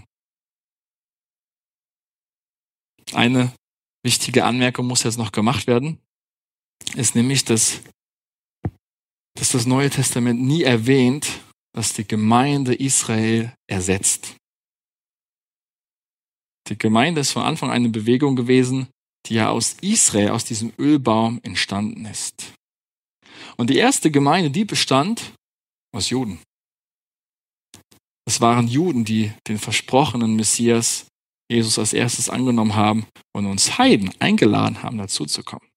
Eine wichtige Anmerkung muss jetzt noch gemacht werden, ist nämlich, dass, dass das Neue Testament nie erwähnt, dass die Gemeinde Israel ersetzt. Die Gemeinde ist von Anfang an eine Bewegung gewesen, die ja aus Israel, aus diesem Ölbaum entstanden ist. Und die erste Gemeinde, die bestand aus Juden. Es waren Juden, die den versprochenen Messias Jesus als erstes angenommen haben und uns Heiden eingeladen haben, dazuzukommen.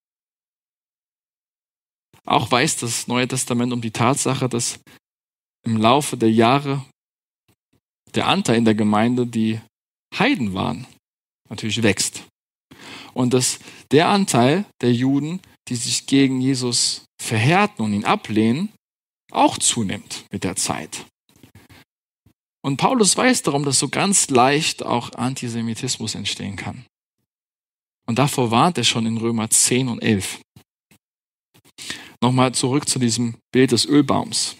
Auch weiß das Neue Testament um die Tatsache, dass im Laufe der Jahre der Anteil in der Gemeinde, die Heiden waren, natürlich wächst. Und dass der Anteil der Juden, die sich gegen Jesus verhärten und ihn ablehnen, auch zunimmt mit der Zeit. Und Paulus weiß darum, dass so ganz leicht auch Antisemitismus entstehen kann. Und davor warnt er schon in Römer zehn und elf. Nochmal zurück zu diesem Bild des Ölbaums.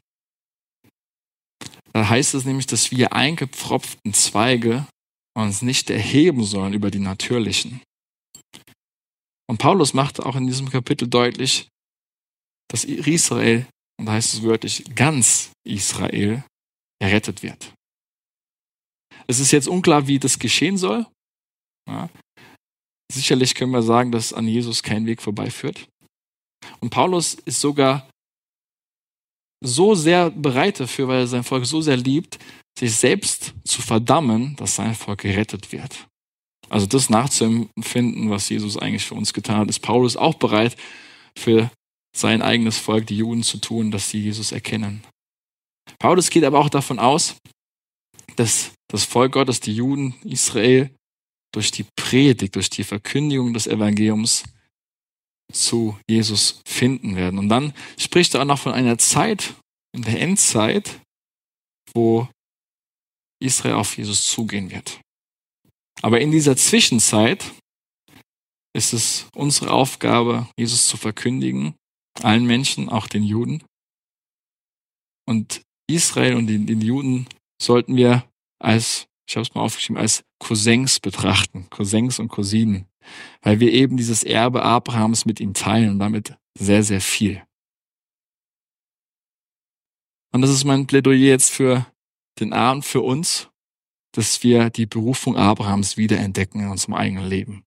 Da heißt es nämlich, dass wir eingepfropften Zweige uns nicht erheben sollen über die natürlichen. Und Paulus macht auch in diesem Kapitel deutlich, dass Israel, und da heißt es wörtlich, ganz Israel errettet wird. Es ist jetzt unklar, wie das geschehen soll. Ja. Sicherlich können wir sagen, dass an Jesus kein Weg vorbeiführt. Und Paulus ist sogar so sehr bereit dafür, weil er sein Volk so sehr liebt, sich selbst zu verdammen, dass sein Volk gerettet wird. Also das nachzuempfinden, was Jesus eigentlich für uns getan hat, ist Paulus auch bereit, für sein eigenes Volk, die Juden, zu tun, dass sie Jesus erkennen. Paulus geht aber auch davon aus, dass das Volk Gottes, die Juden, Israel, durch die Predigt, durch die Verkündigung des Evangeliums zu Jesus finden werden. Und dann spricht er auch noch von einer Zeit, in der Endzeit, wo Israel auf Jesus zugehen wird. Aber in dieser Zwischenzeit ist es unsere Aufgabe, Jesus zu verkündigen, allen Menschen, auch den Juden. Und Israel und den, den Juden sollten wir als, ich habe es mal aufgeschrieben, als Cousins betrachten, Cousins und Cousinen, weil wir eben dieses Erbe Abrahams mit ihnen teilen und damit sehr, sehr viel. Und das ist mein Plädoyer jetzt für den Abend, für uns, dass wir die Berufung Abrahams wiederentdecken in unserem eigenen Leben.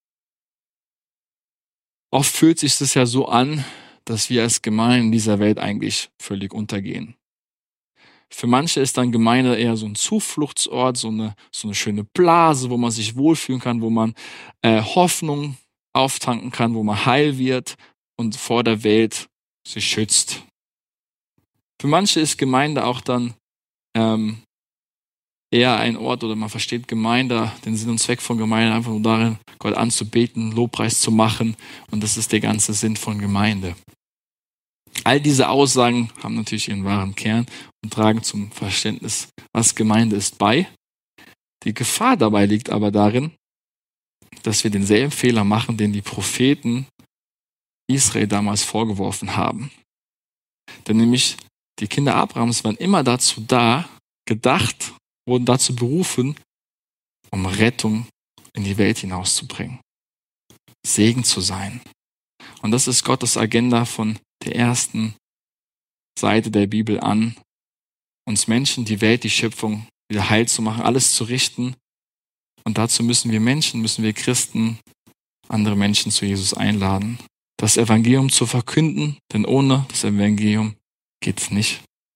Oft fühlt sich das ja so an, dass wir als Gemeinde in dieser Welt eigentlich völlig untergehen. Für manche ist dann Gemeinde eher so ein Zufluchtsort, so eine, so eine schöne Blase, wo man sich wohlfühlen kann, wo man äh, Hoffnung auftanken kann, wo man heil wird und vor der Welt sich schützt. Für manche ist Gemeinde auch dann ähm, eher ein Ort, oder man versteht Gemeinde, den Sinn und Zweck von Gemeinde einfach nur darin, Gott anzubeten, Lobpreis zu machen, und das ist der ganze Sinn von Gemeinde. All diese Aussagen haben natürlich ihren wahren Kern und tragen zum Verständnis, was Gemeinde ist, bei. Die Gefahr dabei liegt aber darin, dass wir denselben Fehler machen, den die Propheten Israel damals vorgeworfen haben. Denn nämlich die Kinder Abrahams waren immer dazu da, gedacht, wurden dazu berufen, um Rettung in die Welt hinauszubringen. Segen zu sein. Und das ist Gottes Agenda von der ersten Seite der Bibel an, uns Menschen, die Welt, die Schöpfung wieder heil zu machen, alles zu richten. Und dazu müssen wir Menschen, müssen wir Christen, andere Menschen zu Jesus einladen, das Evangelium zu verkünden, denn ohne das Evangelium geht es nicht.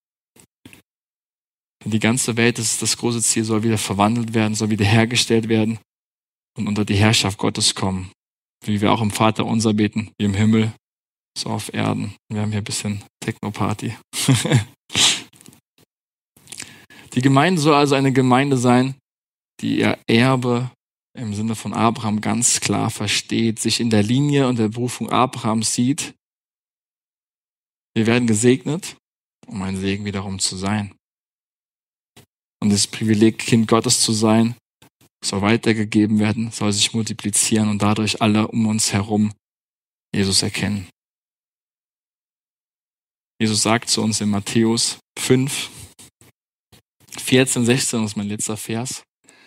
Denn die ganze Welt, das ist das große Ziel, soll wieder verwandelt werden, soll wieder hergestellt werden und unter die Herrschaft Gottes kommen. Wie wir auch im Vater unser beten, wie im Himmel, so auf Erden. Wir haben hier ein bisschen Techno-Party. Die Gemeinde soll also eine Gemeinde sein, die ihr Erbe im Sinne von Abraham ganz klar versteht, sich in der Linie und der Berufung Abrahams sieht. Wir werden gesegnet, um ein Segen wiederum zu sein. Und das Privileg, Kind Gottes zu sein, soll weitergegeben werden, soll sich multiplizieren und dadurch alle um uns herum Jesus erkennen. Jesus sagt zu uns in Matthäus fünf, vierzehn, sechzehn, das ist mein letzter Vers.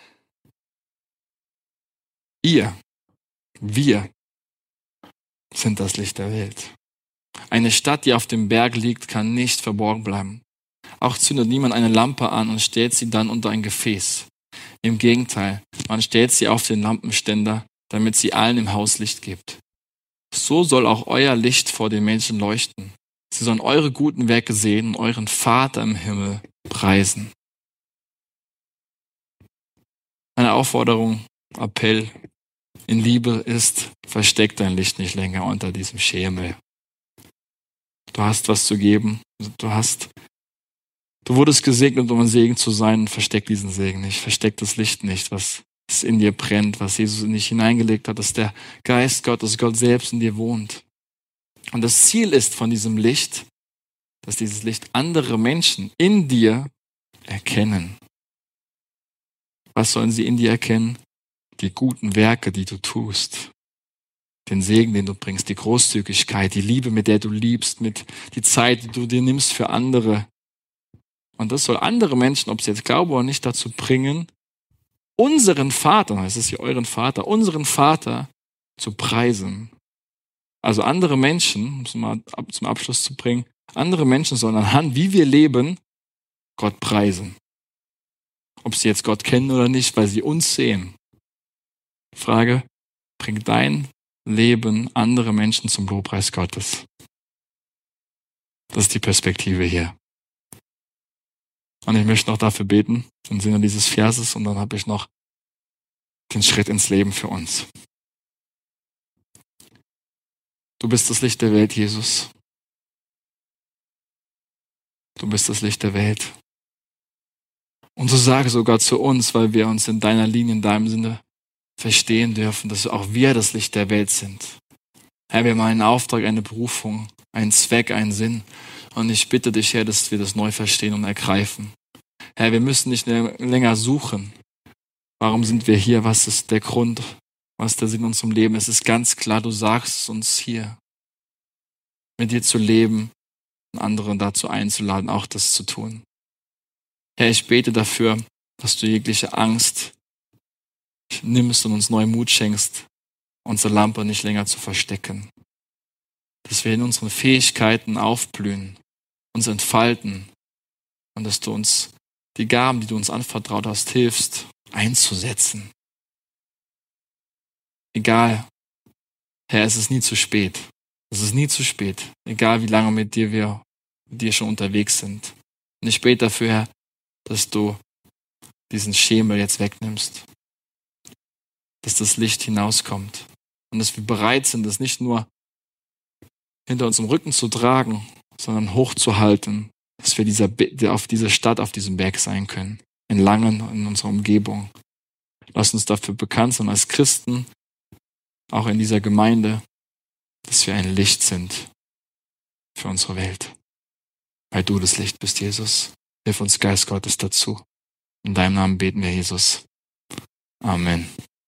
Ihr, wir sind das Licht der Welt. Eine Stadt, die auf dem Berg liegt, kann nicht verborgen bleiben. Auch zündet niemand eine Lampe an und stellt sie dann unter ein Gefäß. Im Gegenteil, man stellt sie auf den Lampenständer, damit sie allen im Haus Licht gibt. So soll auch euer Licht vor den Menschen leuchten. Sie sollen eure guten Werke sehen und euren Vater im Himmel preisen. Eine Aufforderung, Appell in Liebe ist, versteck dein Licht nicht länger unter diesem Schemel. Du hast was zu geben, du hast, du wurdest gesegnet, um ein Segen zu sein, und versteck diesen Segen nicht, versteck das Licht nicht, was das in dir brennt, was Jesus in dich hineingelegt hat, dass der Geist Gottes, Gott selbst in dir wohnt. Und das Ziel ist von diesem Licht, dass dieses Licht andere Menschen in dir erkennen. Was sollen sie in dir erkennen? Die guten Werke, die du tust. Den Segen, den du bringst, die Großzügigkeit, die Liebe, mit der du liebst, mit die Zeit, die du dir nimmst für andere. Und das soll andere Menschen, ob sie jetzt glauben oder nicht, dazu bringen, unseren Vater, es ist hier euren Vater, unseren Vater zu preisen. Also andere Menschen, um es mal zum Abschluss zu bringen, andere Menschen sollen anhand, wie wir leben, Gott preisen. Ob sie jetzt Gott kennen oder nicht, weil sie uns sehen. Frage, bringt dein Leben andere Menschen zum Lobpreis Gottes? Das ist die Perspektive hier. Und ich möchte noch dafür beten, im Sinne dieses Verses, und dann habe ich noch den Schritt ins Leben für uns. Du bist das Licht der Welt, Jesus. Du bist das Licht der Welt. Und so sage sogar zu uns, weil wir uns in deiner Linie, in deinem Sinne verstehen dürfen, dass auch wir das Licht der Welt sind. Herr, wir haben einen Auftrag, eine Berufung, einen Zweck, einen Sinn. Und ich bitte dich, Herr, dass wir das neu verstehen und ergreifen. Herr, wir müssen nicht länger suchen. Warum sind wir hier? Was ist der Grund? Was ist der Sinn in unserem Leben? Es ist ganz klar, du sagst uns hier, mit dir zu leben und andere dazu einzuladen, auch das zu tun. Herr, ich bete dafür, dass du jegliche Angst nimmst und uns neuen Mut schenkst, unsere Lampe nicht länger zu verstecken. Dass wir in unseren Fähigkeiten aufblühen, uns entfalten und dass du uns die Gaben, die du uns anvertraut hast, hilfst, einzusetzen. Egal, Herr, es ist nie zu spät. Es ist nie zu spät. Egal, wie lange mit dir wir mit dir schon unterwegs sind. Und ich bete dafür, Herr, dass du diesen Schemel jetzt wegnimmst. Dass das Licht hinauskommt. Und dass wir bereit sind, es nicht nur hinter unserem Rücken zu tragen, sondern hochzuhalten, dass wir dieser, auf dieser Stadt, auf diesem Berg sein können. In Langen, in unserer Umgebung. Lass uns dafür bekannt sein als Christen, auch in dieser Gemeinde, dass wir ein Licht sind für unsere Welt. Weil du das Licht bist, Jesus. Hilf uns, Geist Gottes, dazu. In deinem Namen beten wir, Jesus. Amen.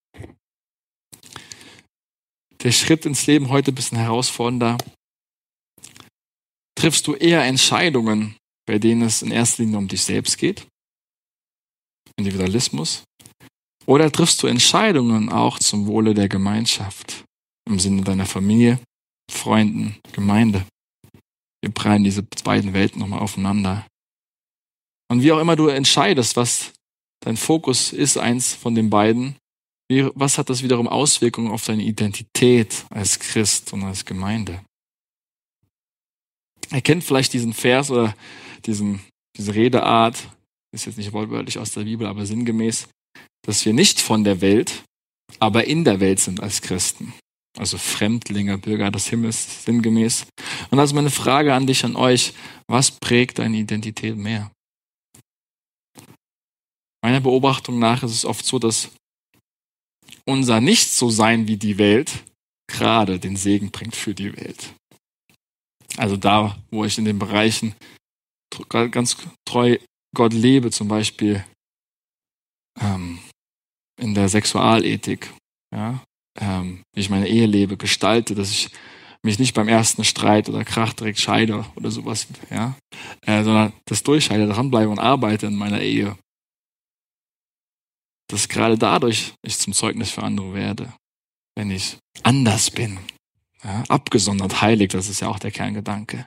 Der Schritt ins Leben heute ein bisschen herausfordernder. Triffst du eher Entscheidungen, bei denen es in erster Linie um dich selbst geht? Individualismus? Oder triffst du Entscheidungen auch zum Wohle der Gemeinschaft? Im Sinne deiner Familie, Freunden, Gemeinde? Wir prallen diese beiden Welten nochmal aufeinander. Und wie auch immer du entscheidest, was dein Fokus ist, eins von den beiden, wie, was hat das wiederum Auswirkungen auf deine Identität als Christ und als Gemeinde? Ihr kennt vielleicht diesen Vers oder diesen, diese Redeart, ist jetzt nicht wortwörtlich aus der Bibel, aber sinngemäß, dass wir nicht von der Welt, aber in der Welt sind als Christen. Also Fremdlinge, Bürger des Himmels, sinngemäß. Und also meine Frage an dich, an euch, was prägt deine Identität mehr? Meiner Beobachtung nach ist es oft so, dass unser Nicht-So-Sein wie die Welt gerade den Segen bringt für die Welt. Also da, wo ich in den Bereichen ganz treu Gott lebe, zum Beispiel ähm, in der Sexualethik, ja, ähm, wie ich meine Ehe lebe, gestalte, dass ich mich nicht beim ersten Streit oder Krach direkt scheide oder sowas, ja, äh, sondern das durchhalte, dranbleibe und arbeite in meiner Ehe. Dass gerade dadurch ich zum Zeugnis für andere werde, wenn ich anders bin, ja, abgesondert, heilig, das ist ja auch der Kerngedanke.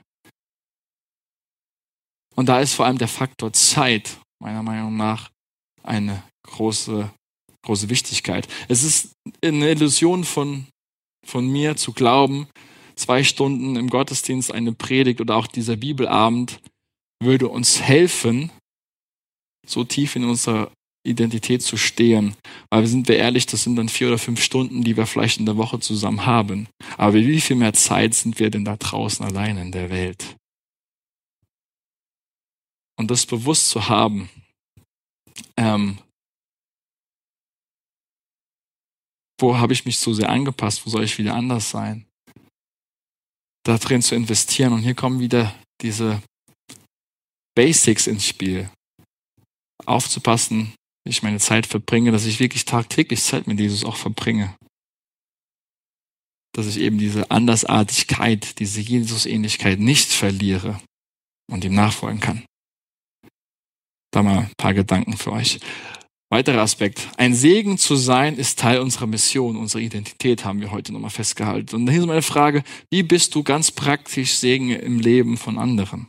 Und da ist vor allem der Faktor Zeit, meiner Meinung nach, eine große, große Wichtigkeit. Es ist eine Illusion von, von mir zu glauben, zwei Stunden im Gottesdienst, eine Predigt oder auch dieser Bibelabend würde uns helfen, so tief in unserer Identität zu stehen. Aber sind wir ehrlich, das sind dann vier oder fünf Stunden, die wir vielleicht in der Woche zusammen haben. Aber wie viel mehr Zeit sind wir denn da draußen allein in der Welt? Und das bewusst zu haben, ähm, Wo habe ich mich zu sehr angepasst? Wo soll ich wieder anders sein? Da drin zu investieren. Und hier kommen wieder diese Basics ins Spiel. Aufzupassen, wie ich meine Zeit verbringe, dass ich wirklich tagtäglich Zeit mit Jesus auch verbringe. Dass ich eben diese Andersartigkeit, diese Jesusähnlichkeit nicht verliere und ihm nachfolgen kann. Da mal ein paar Gedanken für euch. Weiterer Aspekt. Ein Segen zu sein ist Teil unserer Mission, unserer Identität, haben wir heute nochmal festgehalten. Und hier ist meine Frage, wie bist du ganz praktisch Segen im Leben von anderen?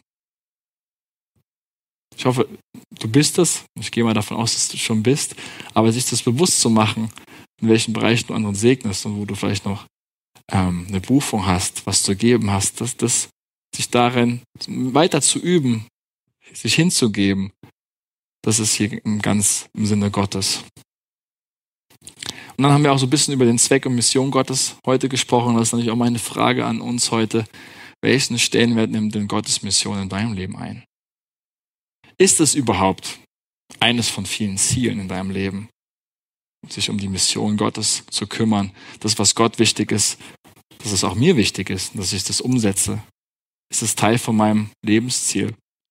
Ich hoffe, du bist es. Ich gehe mal davon aus, dass du schon bist. Aber sich das bewusst zu machen, in welchen Bereichen du anderen segnest und wo du vielleicht noch ähm, eine Berufung hast, was zu geben hast, dass das sich darin weiter zu üben, sich hinzugeben, das ist hier ganz im Sinne Gottes. Und dann haben wir auch so ein bisschen über den Zweck und Mission Gottes heute gesprochen. Das ist natürlich auch meine Frage an uns heute. Welchen Stellenwert nimmt denn Gottes Mission in deinem Leben ein? Ist es überhaupt eines von vielen Zielen in deinem Leben, sich um die Mission Gottes zu kümmern? Das, was Gott wichtig ist, dass es auch mir wichtig ist, dass ich das umsetze. Ist es Teil von meinem Lebensziel?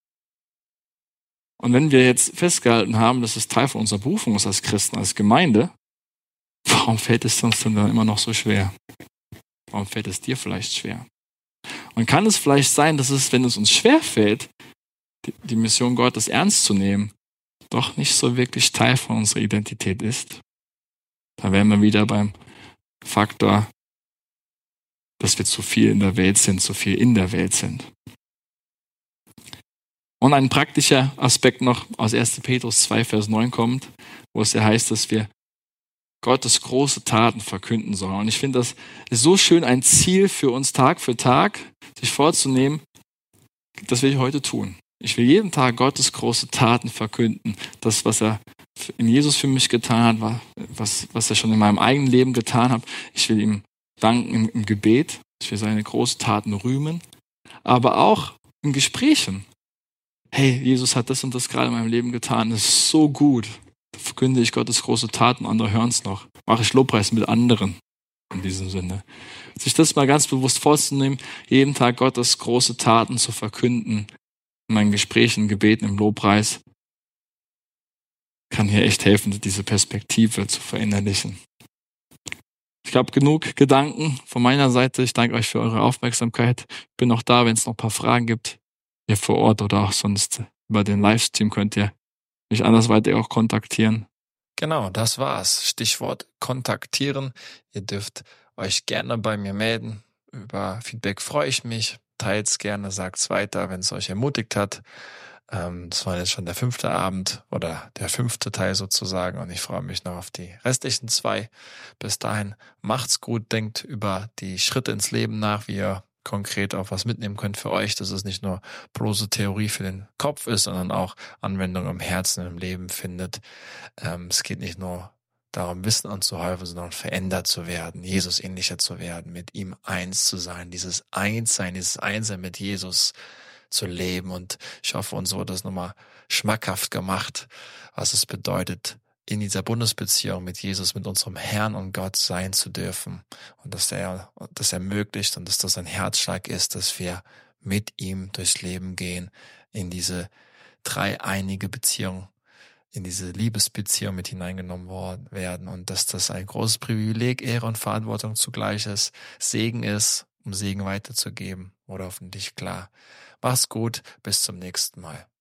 Und wenn wir jetzt festgehalten haben, dass es Teil von unserer Berufung ist als Christen, als Gemeinde, warum fällt es uns denn dann immer noch so schwer? Warum fällt es dir vielleicht schwer? Und kann es vielleicht sein, dass es, wenn es uns schwer fällt, die, die Mission Gottes ernst zu nehmen, doch nicht so wirklich Teil von unserer Identität ist? Da wären wir wieder beim Faktor, dass wir zu viel in der Welt sind, zu viel in der Welt sind. Und ein praktischer Aspekt noch aus erster Petrus zwei, Vers neun kommt, wo es ja heißt, dass wir Gottes große Taten verkünden sollen. Und ich finde, das ist so schön ein Ziel für uns Tag für Tag, sich vorzunehmen, das will ich heute tun. Ich will jeden Tag Gottes große Taten verkünden. Das, was er in Jesus für mich getan hat, was, was er schon in meinem eigenen Leben getan hat. Ich will ihm danken im, im Gebet. Ich will seine großen Taten rühmen. Aber auch in Gesprächen. Hey, Jesus hat das und das gerade in meinem Leben getan. Das ist so gut. Da verkünde ich Gottes große Taten, andere hören es noch. Mache ich Lobpreis mit anderen in diesem Sinne. Sich das mal ganz bewusst vorzunehmen, jeden Tag Gottes große Taten zu verkünden, in meinen Gesprächen, Gebeten, im Lobpreis, kann hier echt helfen, diese Perspektive zu verinnerlichen. Ich glaube, genug Gedanken von meiner Seite. Ich danke euch für eure Aufmerksamkeit. Ich bin noch da, wenn es noch ein paar Fragen gibt, hier vor Ort oder auch sonst über den Livestream könnt ihr mich andersweitig auch kontaktieren. Genau, das war's. Stichwort kontaktieren. Ihr dürft euch gerne bei mir melden. Über Feedback freue ich mich. Teilt's gerne, sagt's weiter, wenn es euch ermutigt hat. Ähm, das war jetzt schon der fünfte Abend oder der fünfte Teil sozusagen und ich freue mich noch auf die restlichen zwei. Bis dahin, macht's gut, denkt über die Schritte ins Leben nach, wie ihr konkret auch was mitnehmen könnt für euch, dass es nicht nur bloße Theorie für den Kopf ist, sondern auch Anwendung im Herzen, im Leben findet. Ähm, es geht nicht nur darum, Wissen anzuhäufen, sondern verändert zu werden, Jesus ähnlicher zu werden, mit ihm eins zu sein, dieses Einssein, dieses Einssein mit Jesus zu leben. Und ich hoffe, uns wurde das nochmal schmackhaft gemacht, was es bedeutet, in dieser Bundesbeziehung mit Jesus, mit unserem Herrn und Gott sein zu dürfen. Und dass er das ermöglicht und dass das ein Herzschlag ist, dass wir mit ihm durchs Leben gehen, in diese dreieinige Beziehung, in diese Liebesbeziehung mit hineingenommen worden werden und dass das ein großes Privileg, Ehre und Verantwortung zugleich ist, Segen ist, um Segen weiterzugeben oder hoffentlich klar. Mach's gut, bis zum nächsten Mal.